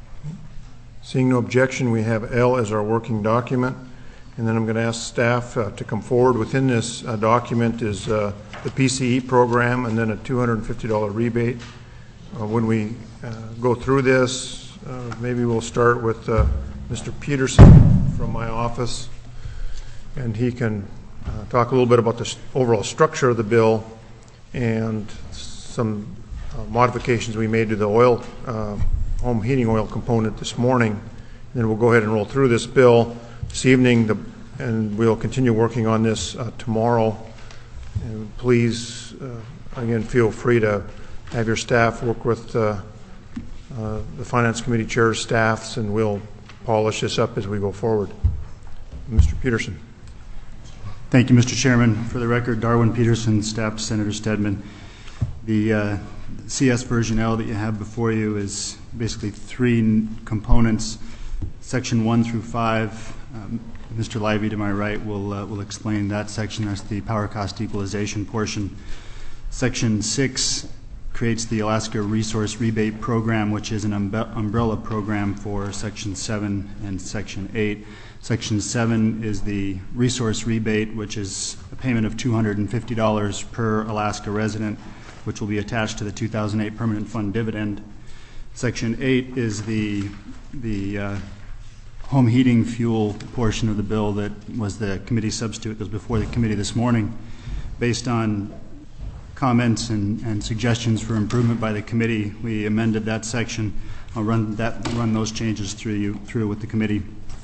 Seeing no objection, we have L as our working document. And then I'm going to ask staff uh, to come forward. Within this uh, document is uh, the P C E program and then a two hundred fifty dollar rebate. Uh, when we uh, go through this, uh, maybe we'll start with uh, Mister Peterson from my office, and he can uh, talk a little bit about the overall structure of the bill and some uh, modifications we made to the oil, uh, home heating oil component this morning. And then we'll go ahead and roll through this bill this evening, the, and we'll continue working on this uh, tomorrow. And please, uh, again, feel free to have your staff work with uh, uh, the Finance Committee Chair's staffs, and we'll polish this up as we go forward. Mister Peterson. Thank you, Mister Chairman. For the record, Darwin Peterson, staff to Senator Stedman. The uh, C S version L that you have before you is basically three n- components. Section one through five, um, Mister Livey to my right will uh, will explain that section. That's the power cost equalization portion. Section six creates the Alaska Resource Rebate Program, which is an umbe- umbrella program for Section seven and Section eight. Section seven is the resource rebate, which is a payment of two hundred fifty dollars per Alaska resident, which will be attached to the two thousand eight permanent fund dividend. Section eight is the the uh, home heating fuel portion of the bill that was the committee substitute that was before the committee this morning. Based on comments and, and suggestions for improvement by the committee, we amended that section. I'll run that run those changes through you through with the committee.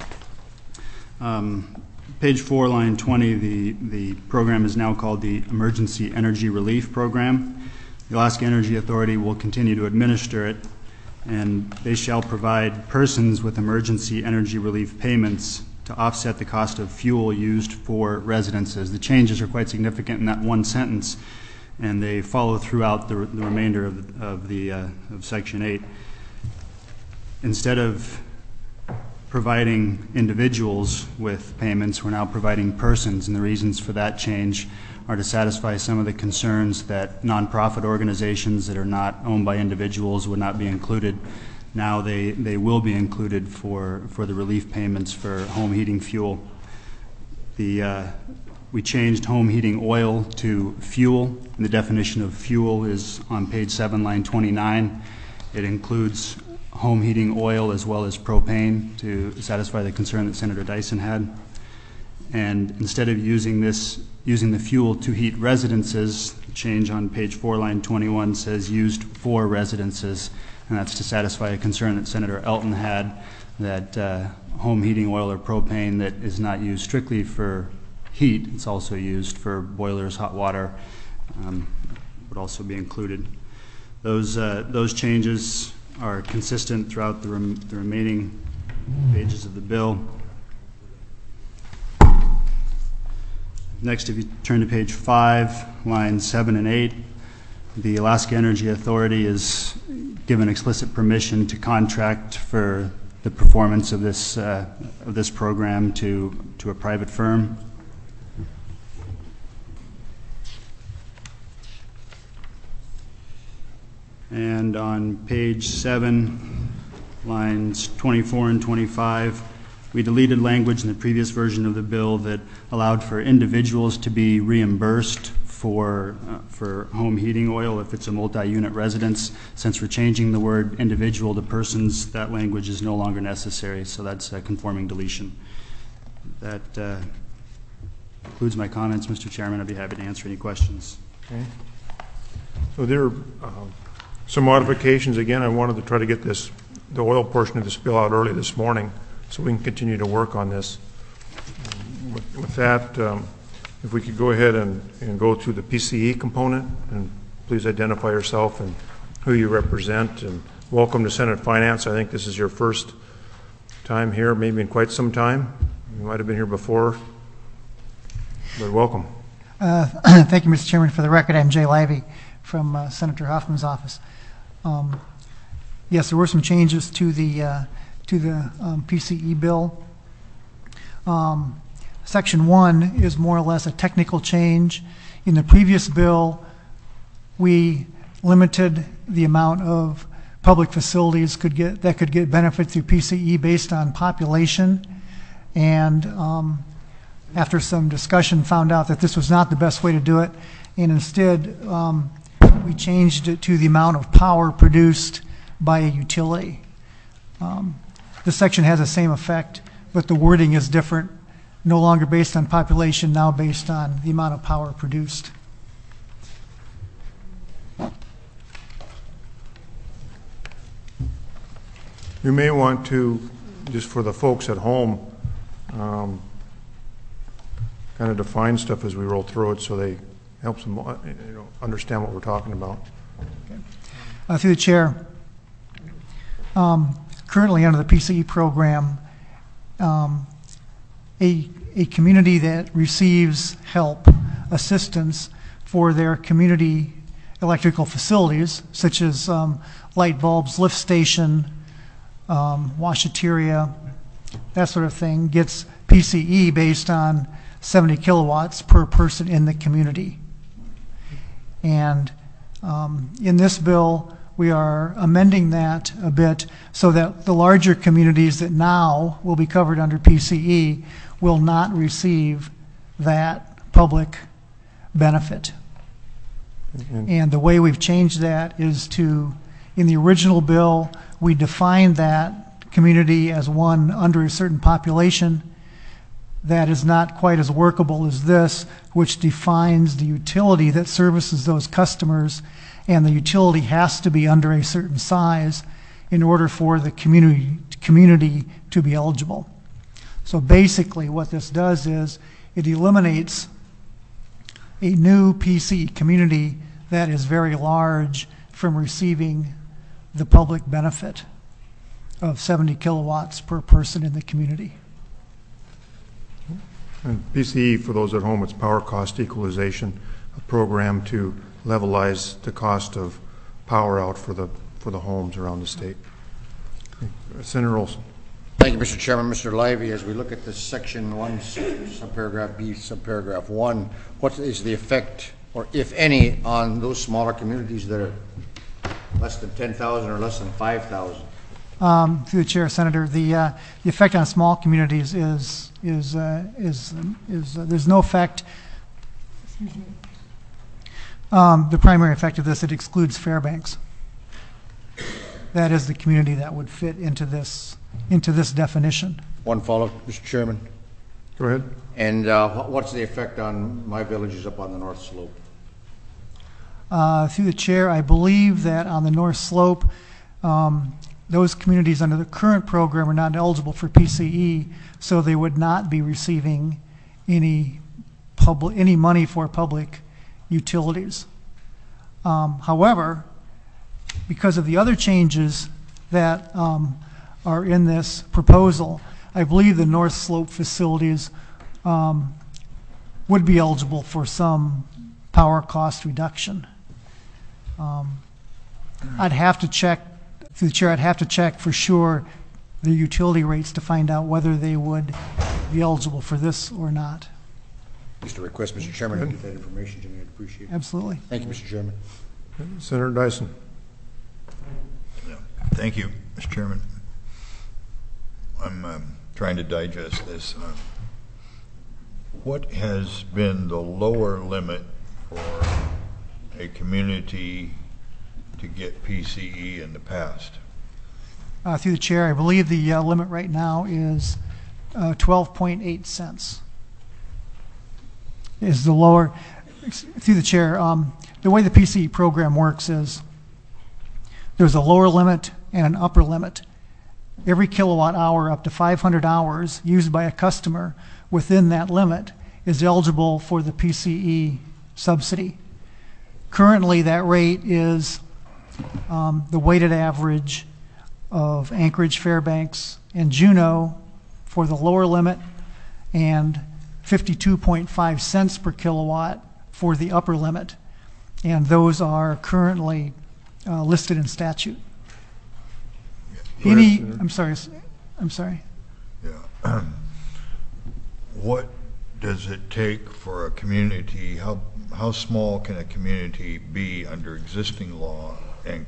Um, page four, line twenty, the, the program is now called the Emergency Energy Relief Program. The Alaska Energy Authority will continue to administer it, and they shall provide persons with emergency energy relief payments to offset the cost of fuel used for residences. The changes are quite significant in that one sentence, and they follow throughout the, the remainder of, of, the, uh, of Section eight. Instead of providing individuals with payments, we're now providing persons, and the reasons for that change are to satisfy some of the concerns that nonprofit organizations that are not owned by individuals would not be included. Now they, they will be included for, for the relief payments for home heating fuel. The, uh, we changed home heating oil to fuel. The definition of fuel is on page seven, line twenty-nine. It includes home heating oil as well as propane to satisfy the concern that Senator Dyson had. And instead of using this, using the fuel to heat residences, the change on page four, line twenty-one says used for residences, and that's to satisfy a concern that Senator Elton had that uh, home heating oil or propane that is not used strictly for heat, it's also used for boilers, hot water, um, would also be included. Those, uh, those changes are consistent throughout the, rem- the remaining pages of the bill. Next, if you turn to page five, lines seven and eight, the Alaska Energy Authority is given explicit permission to contract for the performance of this uh, of this program to to a private firm. And on page seven, lines twenty-four and twenty-five, we deleted language in the previous version of the bill that allowed for individuals to be reimbursed for uh, for home heating oil if it's a multi-unit residence. Since we're changing the word individual to persons, that language is no longer necessary, so that's a conforming deletion. That uh, concludes my comments, Mister Chairman. I'd be happy to answer any questions. Okay. So there are uh, some modifications. Again, I wanted to try to get this, the oil portion of the spill out early this morning so we can continue to work on this. With, with that, um, if we could go ahead and, and go to the P C E component, and please identify yourself and who you represent, and welcome to Senate Finance. I think this is your first time here, maybe in quite some time. You might have been here before, but welcome. Uh, thank you, Mister Chairman. For the record, I'm Jay Livey from uh, Senator Hoffman's office. Um, yes, there were some changes to the uh, to the um, P C E bill. Um, Section one is more or less a technical change. In the previous bill, we limited the amount of public facilities could get that could get benefit through P C E based on population, and um, after some discussion found out that this was not the best way to do it, and instead um, we changed it to the amount of power produced by a utility. Um, this section has the same effect, but the wording is different, no longer based on population, now based on the amount of power produced. You may want to, just for the folks at home, um, kind of define stuff as we roll through it so they help them uh, you know, understand what we're talking about. Okay. Uh, through the chair, um, currently under the P C E program, um, a, a community that receives help, assistance for their community electrical facilities, such as um, light bulbs, lift station, um, washateria, that sort of thing, gets P C E based on seventy kilowatts per person in the community. And um, in this bill, we are amending that a bit so that the larger communities that now will be covered under P C E will not receive that public benefit. Mm-hmm. And the way we've changed that is to, in the original bill, we defined that community as one under a certain population. That is not quite as workable as this, which defines the utility that services those customers, and the utility has to be under a certain size in order for the community community to be eligible. So basically what this does is it eliminates a new P C E community that is very large from receiving the public benefit of seventy kilowatts per person in the community. And P C E, for those at home, it's power cost equalization, a program to levelize the cost of power out for the for the homes around the state. Senator Olson. Thank you, Mister Chairman. Mister Livey, as we look at this section one, subparagraph B, subparagraph one, what is the effect, or if any, on those smaller communities that are less than ten thousand or less than five thousand? Um, through the chair, Senator, the uh, the effect on small communities is is uh, is is uh, there's no effect. Um, the primary effect of this, it excludes Fairbanks. That is the community that would fit into this into this definition. One follow, Mister Chairman. Go ahead. And uh, what's the effect on my villages up on the North Slope? Uh, through the chair, I believe that on the North Slope, um, those communities under the current program are not eligible for P C E, so they would not be receiving any public any money for public utilities. Um, however, because of the other changes that um, are in this proposal, I believe the North Slope facilities um, would be eligible for some power cost reduction. Um, I'd have to check, through the chair, I'd have to check for sure the utility rates to find out whether they would be eligible for this or not. Just a request, Mister Chairman, to get that information to me. I'd appreciate it. Absolutely. Thank you, Mister Chairman. Senator Dyson. Thank you, Mister Chairman. I'm um, trying to digest this. Uh, what has been the lower limit for a community to get P C E in the past? Uh, through the chair, I believe the uh, limit right now is uh, twelve point eight cents. is the lower, through the chair, um, the way the P C E program works is there's a lower limit and an upper limit. Every kilowatt hour up to five hundred hours used by a customer within that limit is eligible for the P C E subsidy. Currently, that rate is um, the weighted average of Anchorage, Fairbanks, and Juneau for the lower limit, and fifty-two point five cents per kilowatt for the upper limit. And those are currently uh, listed in statute. Any, I'm sorry, I'm sorry. Yeah. What does it take for a community, how, how small can a community be under existing law and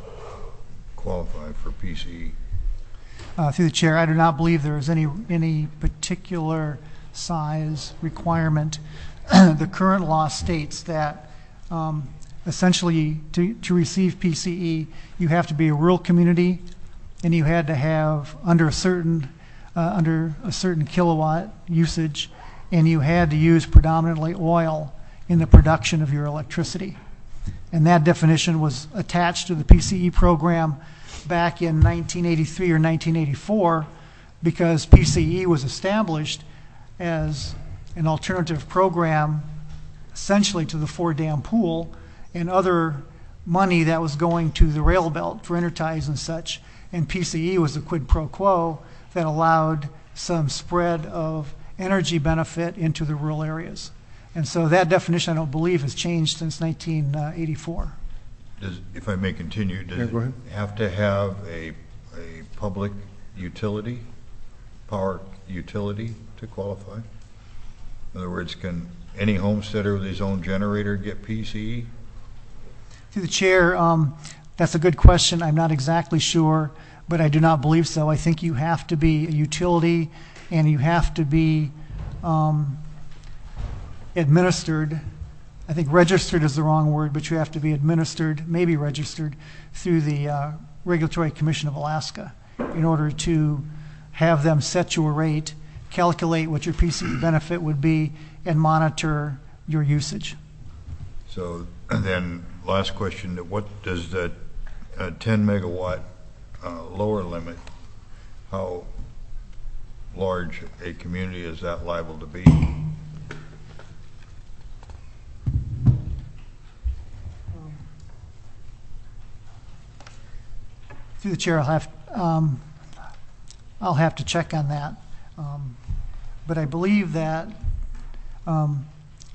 qualify for P C E? Uh, through the chair, I do not believe there is any, any particular size requirement. The current law states that um, essentially to, to receive P C E, you have to be a rural community, and you had to have under a certain uh, under a certain kilowatt usage, and you had to use predominantly oil in the production of your electricity. And that definition was attached to the P C E program back in nineteen eighty-three or nineteen eighty-four, because P C E was established as an alternative program essentially to the Ford Dam pool and other money that was going to the rail belt for interties and such. And P C E was a quid pro quo that allowed some spread of energy benefit into the rural areas. And so that definition, I don't believe, has changed since nineteen eighty-four. Does, if I may continue, does Yeah, go ahead. it have to have a, a public utility, power utility to qualify? In other words, can any homesteader with his own generator get P C E? Through the chair, um, that's a good question. I'm not exactly sure, but I do not believe so. I think you have to be a utility, and you have to be um, administered. I think registered is the wrong word, but you have to be administered, maybe registered, through the uh, Regulatory Commission of Alaska in order to have them set you a rate, calculate what your P C E benefit would be, and monitor your usage. So, and then last question, what does the uh, ten megawatt uh, lower limit, how large a community is that liable to be? Through the chair, I'll have, um, I'll have to check on that. Um, but I believe that um,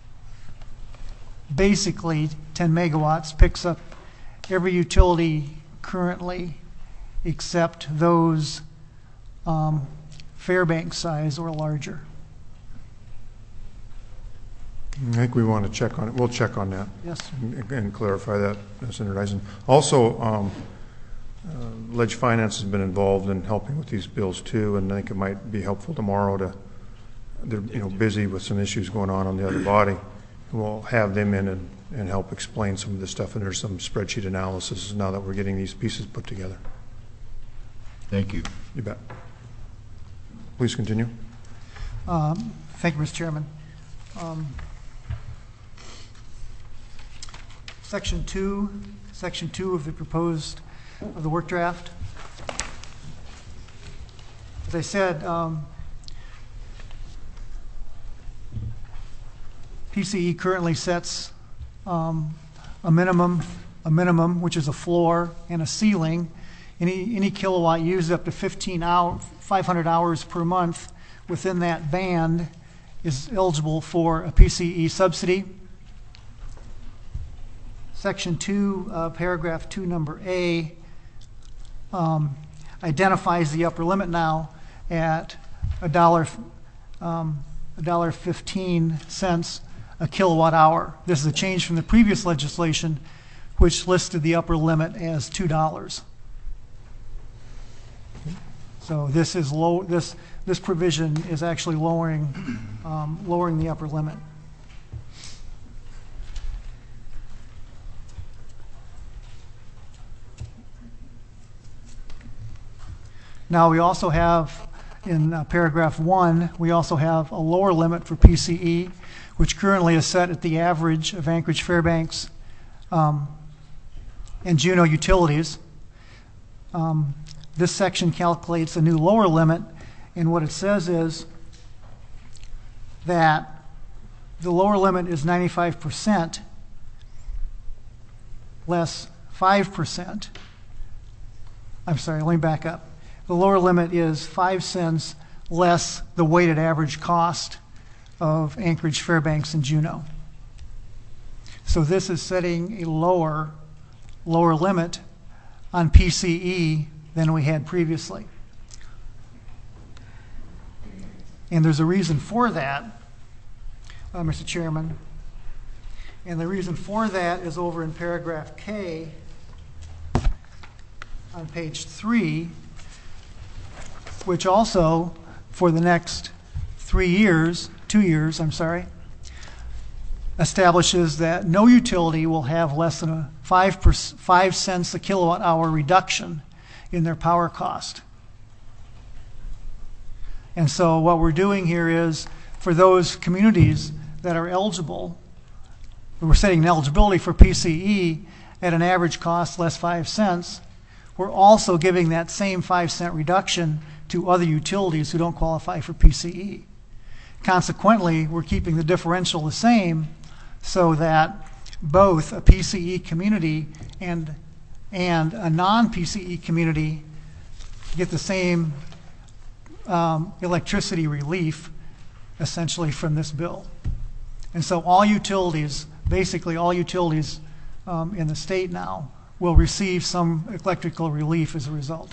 basically ten megawatts picks up every utility currently except those um, Fairbanks size or larger. I think we want to check on it. We'll check on that. Yes. And, and clarify that, Senator Eisen. Also, um, uh, Ledge Finance has been involved in helping with these bills too, and I think it might be helpful tomorrow to, they're you know busy with some issues going on on the other body. We'll have them in and, and help explain some of this stuff, and there's some spreadsheet analysis now that we're getting these pieces put together. Thank you. You bet. Please continue. Um, thank you, Mister Chairman. Um, section two, section two of the proposed of the work draft. As I said, um, P C E currently sets um, a minimum, a minimum, which is a floor and a ceiling. Any any kilowatt used up to fifteen hour, five hundred hours per month within that band is eligible for a P C E subsidy. Section two, uh, paragraph two, number A, um, identifies the upper limit now at a dollar, um, a dollar fifteen cents a kilowatt hour. This is a change from the previous legislation, which listed the upper limit as two dollars. So this is low. This this provision is actually lowering um, lowering the upper limit. Now we also have in uh, paragraph one, we also have a lower limit for P C E. which currently is set at the average of Anchorage, Fairbanks, um, and Juneau utilities. Um, this section calculates a new lower limit, and what it says is that the lower limit is ninety-five percent less five percent. I'm sorry, let me back up. The lower limit is five cents less the weighted average cost of Anchorage, Fairbanks, and Juneau. So this is setting a lower, lower limit on P C E than we had previously. And there's a reason for that, uh, Mister Chairman. And the reason for that is over in paragraph K on page three, which also, for the next three years, two years, I'm sorry, establishes that no utility will have less than a five, per, five cents a kilowatt hour reduction in their power cost. And so what we're doing here is, for those communities that are eligible, we're setting an eligibility for P C E at an average cost less five cents. We're also giving that same five cent reduction to other utilities who don't qualify for P C E. Consequently, we're keeping the differential the same so that both a P C E community and, and a non-P C E community get the same um, electricity relief essentially from this bill. And so all utilities, basically all utilities um, in the state now, will receive some electrical relief as a result.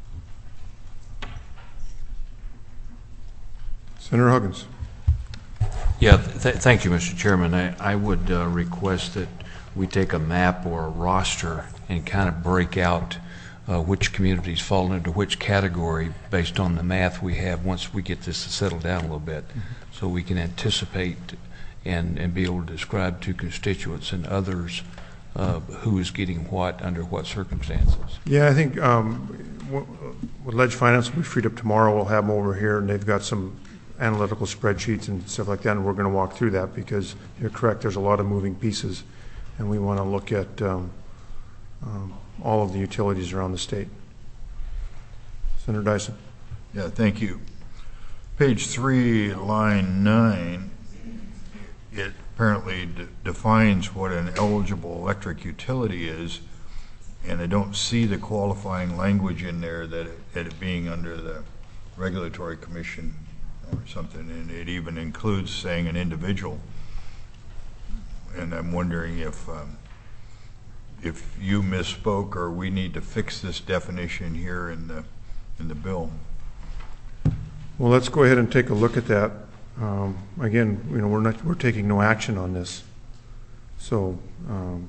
Senator Huggins. Yeah, th thank you, Mister Chairman. I, I would uh, request that we take a map or a roster and kind of break out uh, which communities fall into which category based on the math we have once we get this to settle down a little bit, mm-hmm. so we can anticipate and, and be able to describe to constituents and others uh, who is getting what under what circumstances. Yeah, I think um, with Ledge Finance will be freed up tomorrow. We'll have them over here, and they've got some analytical spreadsheets and stuff like that, and we're going to walk through that because you're correct, there's a lot of moving pieces, and we want to look at um, um, all of the utilities around the state. Senator Dyson. Yeah, thank you. Page three, line nine, it apparently d defines what an eligible electric utility is, and I don't see the qualifying language in there that it, that it being under the Regulatory Commission or something, and it even includes saying an individual. And I'm wondering if um, if you misspoke or we need to fix this definition here in the in the bill. Well, let's go ahead and take a look at that. Um, again, you know, we're not we're taking no action on this, so um,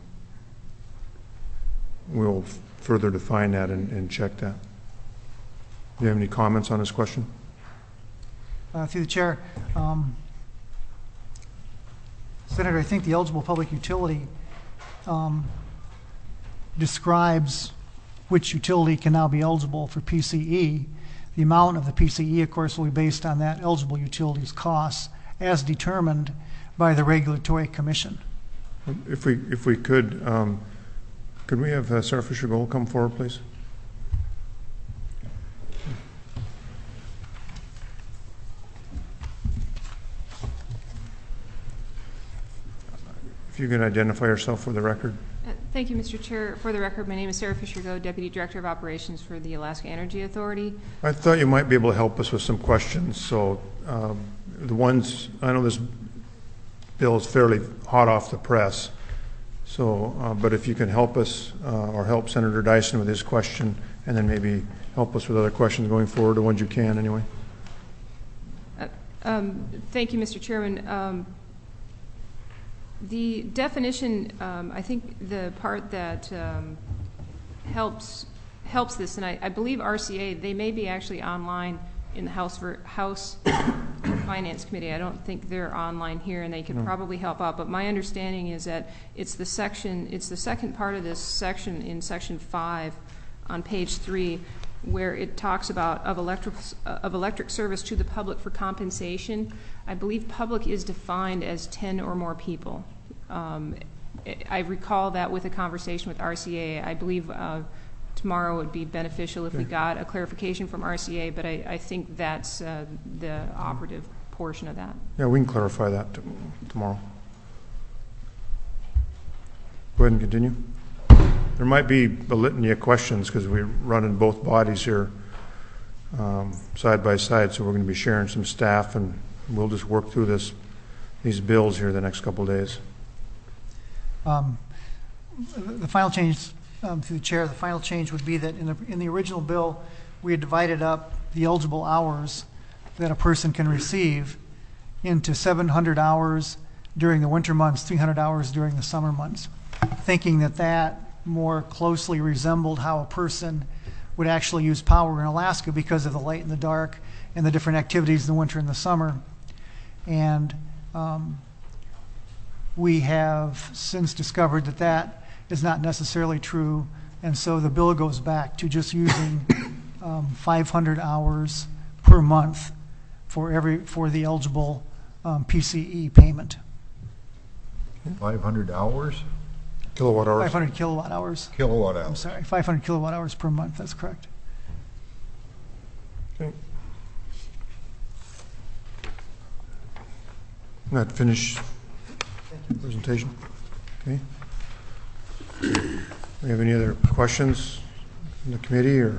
we'll further define that and, and check that. Do you have any comments on this question? Uh, through the chair, um, Senator, I think the eligible public utility um, describes which utility can now be eligible for P C E. The amount of the P C E, of course, will be based on that eligible utility's costs as determined by the Regulatory Commission. If we if we could, um, could we have uh, Sarah Fisher Gold come forward, please? If you can identify yourself for the record. Uh, thank you, Mister Chair. For the record, my name is Sarah Fisher-Go, Deputy Director of Operations for the Alaska Energy Authority. I thought you might be able to help us with some questions. So um, the ones, I know this bill is fairly hot off the press. So, uh, but if you can help us uh, or help Senator Dyson with his question, and then maybe help us with other questions going forward, the ones you can anyway. Uh, um, thank you, Mister Chairman. Um, The definition, um, I think the part that um, helps helps this, and I, I believe R C A, they may be actually online in the House for House Finance Committee. I don't think they're online here, and they could no. probably help out. But my understanding is that it's the section, it's the second part of this section in section five on page three, where it talks about of electric, of electric service to the public for compensation. I believe public is defined as ten or more people. Um, I recall that with a conversation with R C A. I believe uh, tomorrow would be beneficial if we got a clarification from R C A, but I, I think that's uh, the operative portion of that. Yeah, we can clarify that t- tomorrow. Go ahead and continue. There might be a litany of questions because we're running both bodies here um, side by side, so we're going to be sharing some staff, and we'll just work through this, these bills here the next couple of days. Um, the final change, um, through the chair, the final change would be that in the, in the original bill, we had divided up the eligible hours that a person can receive into seven hundred hours during the winter months, three hundred hours during the summer months, thinking that that more closely resembled how a person would actually use power in Alaska because of the light and the dark and the different activities in the winter and the summer. And um, we have since discovered that that is not necessarily true, and so the bill goes back to just using um, five hundred hours per month for every for the eligible um, P C E payment. five hundred hours? Kilowatt hours. five hundred kilowatt hours. Kilowatt hours. I'm sorry, five hundred kilowatt hours per month. That's correct. Okay. Not finished presentation. Okay. We have any other questions in the committee, or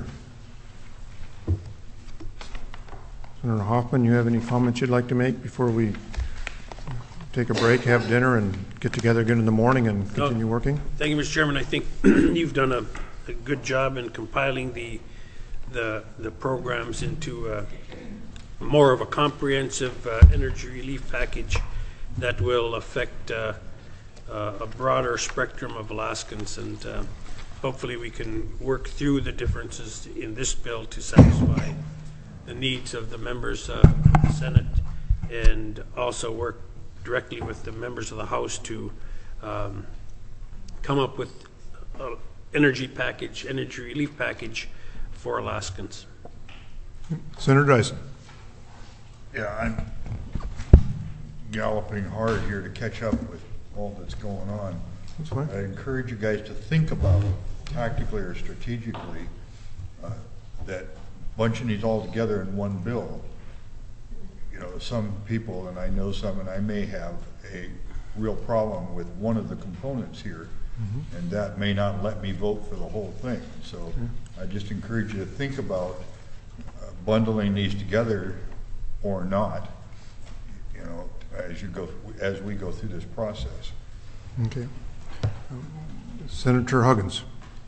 Senator Hoffman, you have any comments you'd like to make before we take a break, have dinner, and get together again in the morning and continue no, working? Thank you, Mister Chairman. I think you've done a, a good job in compiling the the the programs into uh, more of a comprehensive uh, energy relief package that will affect uh, uh, a broader spectrum of Alaskans, and uh, hopefully we can work through the differences in this bill to satisfy the needs of the members uh, of the Senate, and also work directly with the members of the House to um, come up with an energy package, energy relief package for Alaskans. Senator Dyson. Yeah, I'm galloping hard here to catch up with all that's going on. That's fine. I encourage you guys to think about, tactically or strategically, uh, that bunching these all together in one bill. You know, some people, and I know some, and I may have a real problem with one of the components here, mm-hmm. and that may not let me vote for the whole thing. So okay. I just encourage you to think about uh, bundling these together or not, you know, as you go, as we go through this process. Okay. Um, Senator Huggins.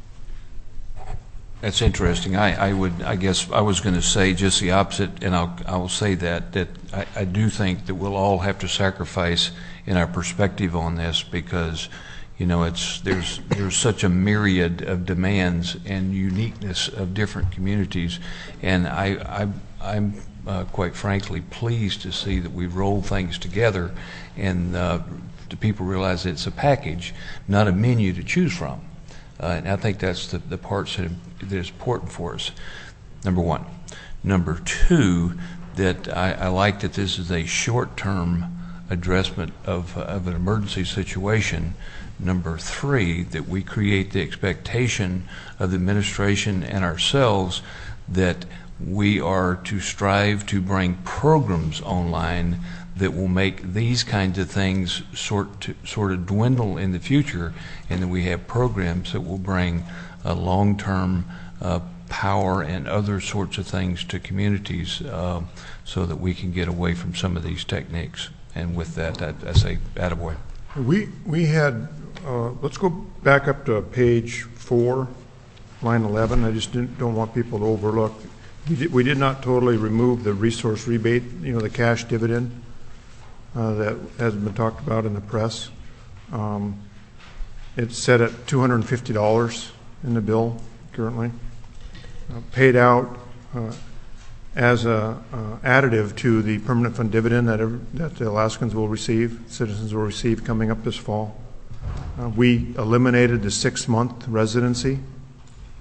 That's interesting. I, I would, I guess I was going to say just the opposite, and I'll, I will say that, that I, I do think that we'll all have to sacrifice in our perspective on this, because, you know, it's, there's, there's such a myriad of demands and uniqueness of different communities, and I, I, I'm uh, quite frankly pleased to see that we've rolled things together, and uh, the people realize it's a package, not a menu to choose from. Uh, and I think that's the, the parts that, that is important for us, number one. Number two, that I, I like that this is a short-term addressment of, uh, of an emergency situation. Number three, that we create the expectation of the administration and ourselves that we are to strive to bring programs online that will make these kinds of things sort to, sort of dwindle in the future, and that we have programs that will bring a long-term uh, power and other sorts of things to communities, uh, so that we can get away from some of these techniques. And with that, I, I say, attaboy. We we had. Uh, let's go back up to page four, line eleven. I just didn't, don't want people to overlook. We did, we did not totally remove the resource rebate. You know, the cash dividend. Uh, that has been talked about in the press. Um, it's set at two hundred fifty dollars in the bill currently, uh, paid out uh, as a uh, additive to the permanent fund dividend that, every, that the Alaskans will receive, citizens will receive coming up this fall. Uh, we eliminated the six-month residency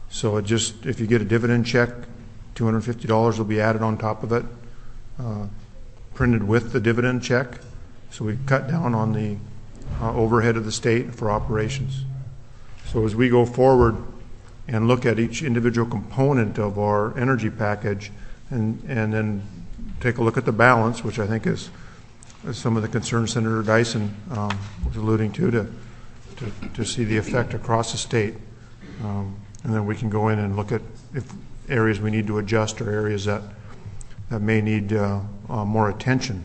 So it just, if you get a dividend check, two hundred fifty dollars will be added on top of it, uh, printed with the dividend check. So we cut down on the uh, overhead of the state for operations. So as we go forward and look at each individual component of our energy package, and, and then take a look at the balance, which I think is, is some of the concerns Senator Dyson um, was alluding to, to, to, to see the effect across the state. Um, and then we can go in and look at if areas we need to adjust or areas that, that may need uh, uh, more attention.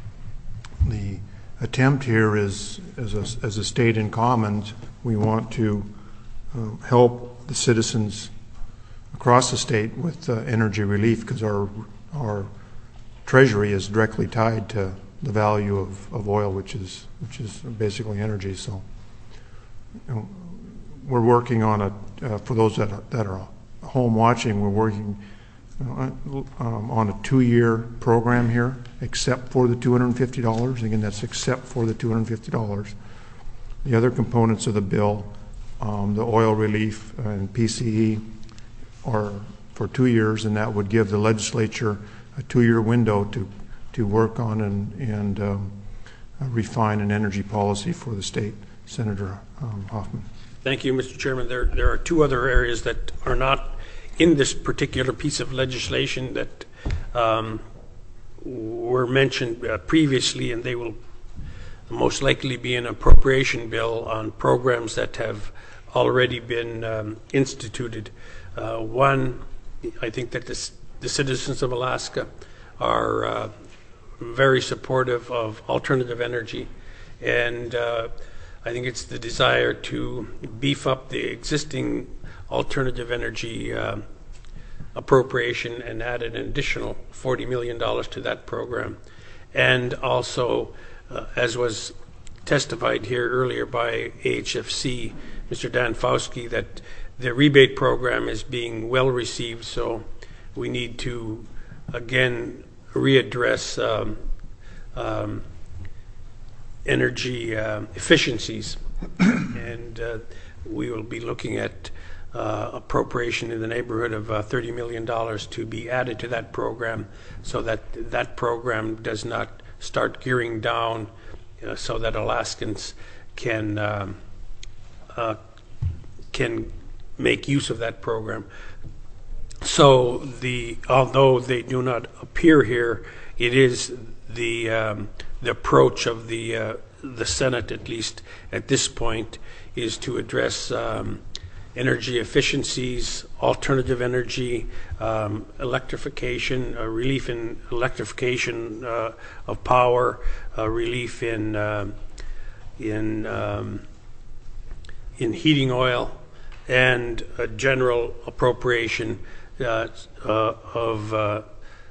The attempt here is, as a, as a state in commons, we want to uh, help the citizens across the state with uh, energy relief, because our our treasury is directly tied to the value of, of oil, which is which is basically energy. So you know, we're working on a uh, for those that are, that are home watching, we're working uh, um, on a two-year program here, except for the two hundred fifty dollars. Again, that's except for the two hundred fifty dollars. The other components of the bill, um, the oil relief and P C E, are for two years, and that would give the legislature a two-year window to to work on and, and um, uh, refine an energy policy for the state. Senator um, Hoffman. Thank you, Mister Chairman. There, there are two other areas that are not in this particular piece of legislation that um, were mentioned uh, previously, and they will most likely be an appropriation bill on programs that have already been um, instituted. Uh, one, I think that this, the citizens of Alaska are uh, very supportive of alternative energy, and uh, I think it's the desire to beef up the existing alternative energy uh, appropriation and add an additional forty million dollars to that program. And also, uh, as was testified here earlier by A H F C, Mister Dan Fauski, that the rebate program is being well received, so we need to again readdress um, um, energy uh, efficiencies, and uh, we will be looking at uh, appropriation in the neighborhood of uh, thirty million dollars to be added to that program, so that that program does not start gearing down, uh, so that Alaskans can um, uh, can make use of that program. So the although they do not appear here, it is the um, the approach of the uh, the Senate, at least at this point, is to address um, energy efficiencies, alternative energy, um, electrification, uh, relief in electrification uh, of power, uh, relief in uh, in um, in heating oil, and a general appropriation uh, uh, of uh,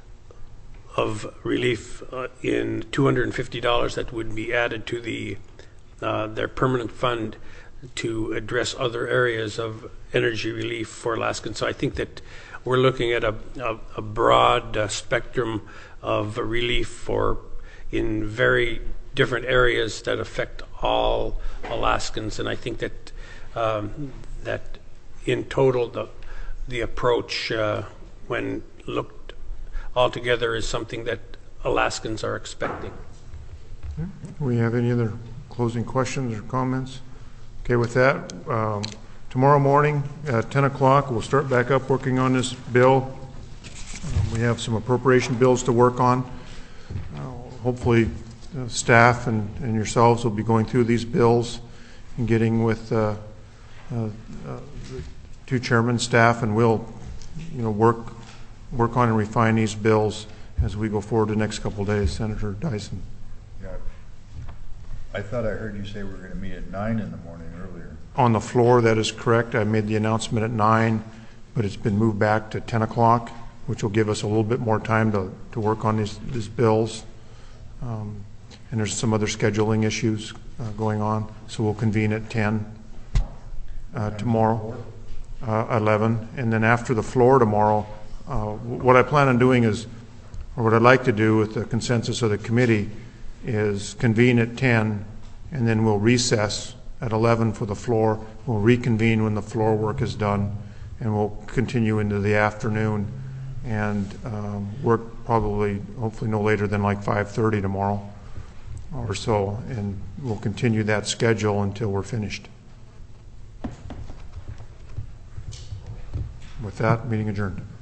of relief uh, in two hundred fifty dollars that would be added to the uh, their permanent fund to address other areas of energy relief for Alaskans. So I think that we're looking at a, a, a broad uh, spectrum of relief for in very different areas that affect all Alaskans, and I think that um, that in total the the approach uh, when looked altogether is something that Alaskans are expecting. Do we have any other closing questions or comments? Okay, with that, um, tomorrow morning at ten o'clock, we'll start back up working on this bill. Um, we have some appropriation bills to work on. Uh, hopefully, uh, staff and, and yourselves will be going through these bills and getting with uh, uh, uh, the two chairmen, staff, and we'll, you know, work work on and refine these bills as we go forward the next couple of days. Senator Dyson. Yeah. I thought I heard you say we were going to meet at nine in the morning earlier. On the floor, that is correct. I made the announcement at nine, but it's been moved back to ten o'clock, which will give us a little bit more time to, to work on these, these bills. Um, and there's some other scheduling issues uh, going on, so we'll convene at ten uh, tomorrow, uh, eleven. And then after the floor tomorrow, uh, what I plan on doing is, or what I'd like to do with the consensus of the committee, is convene at ten, and then we'll recess at eleven for the floor. We'll reconvene when the floor work is done, and we'll continue into the afternoon and um, work probably, hopefully no later than like five thirty tomorrow or so, and we'll continue that schedule until we're finished. With that, meeting adjourned.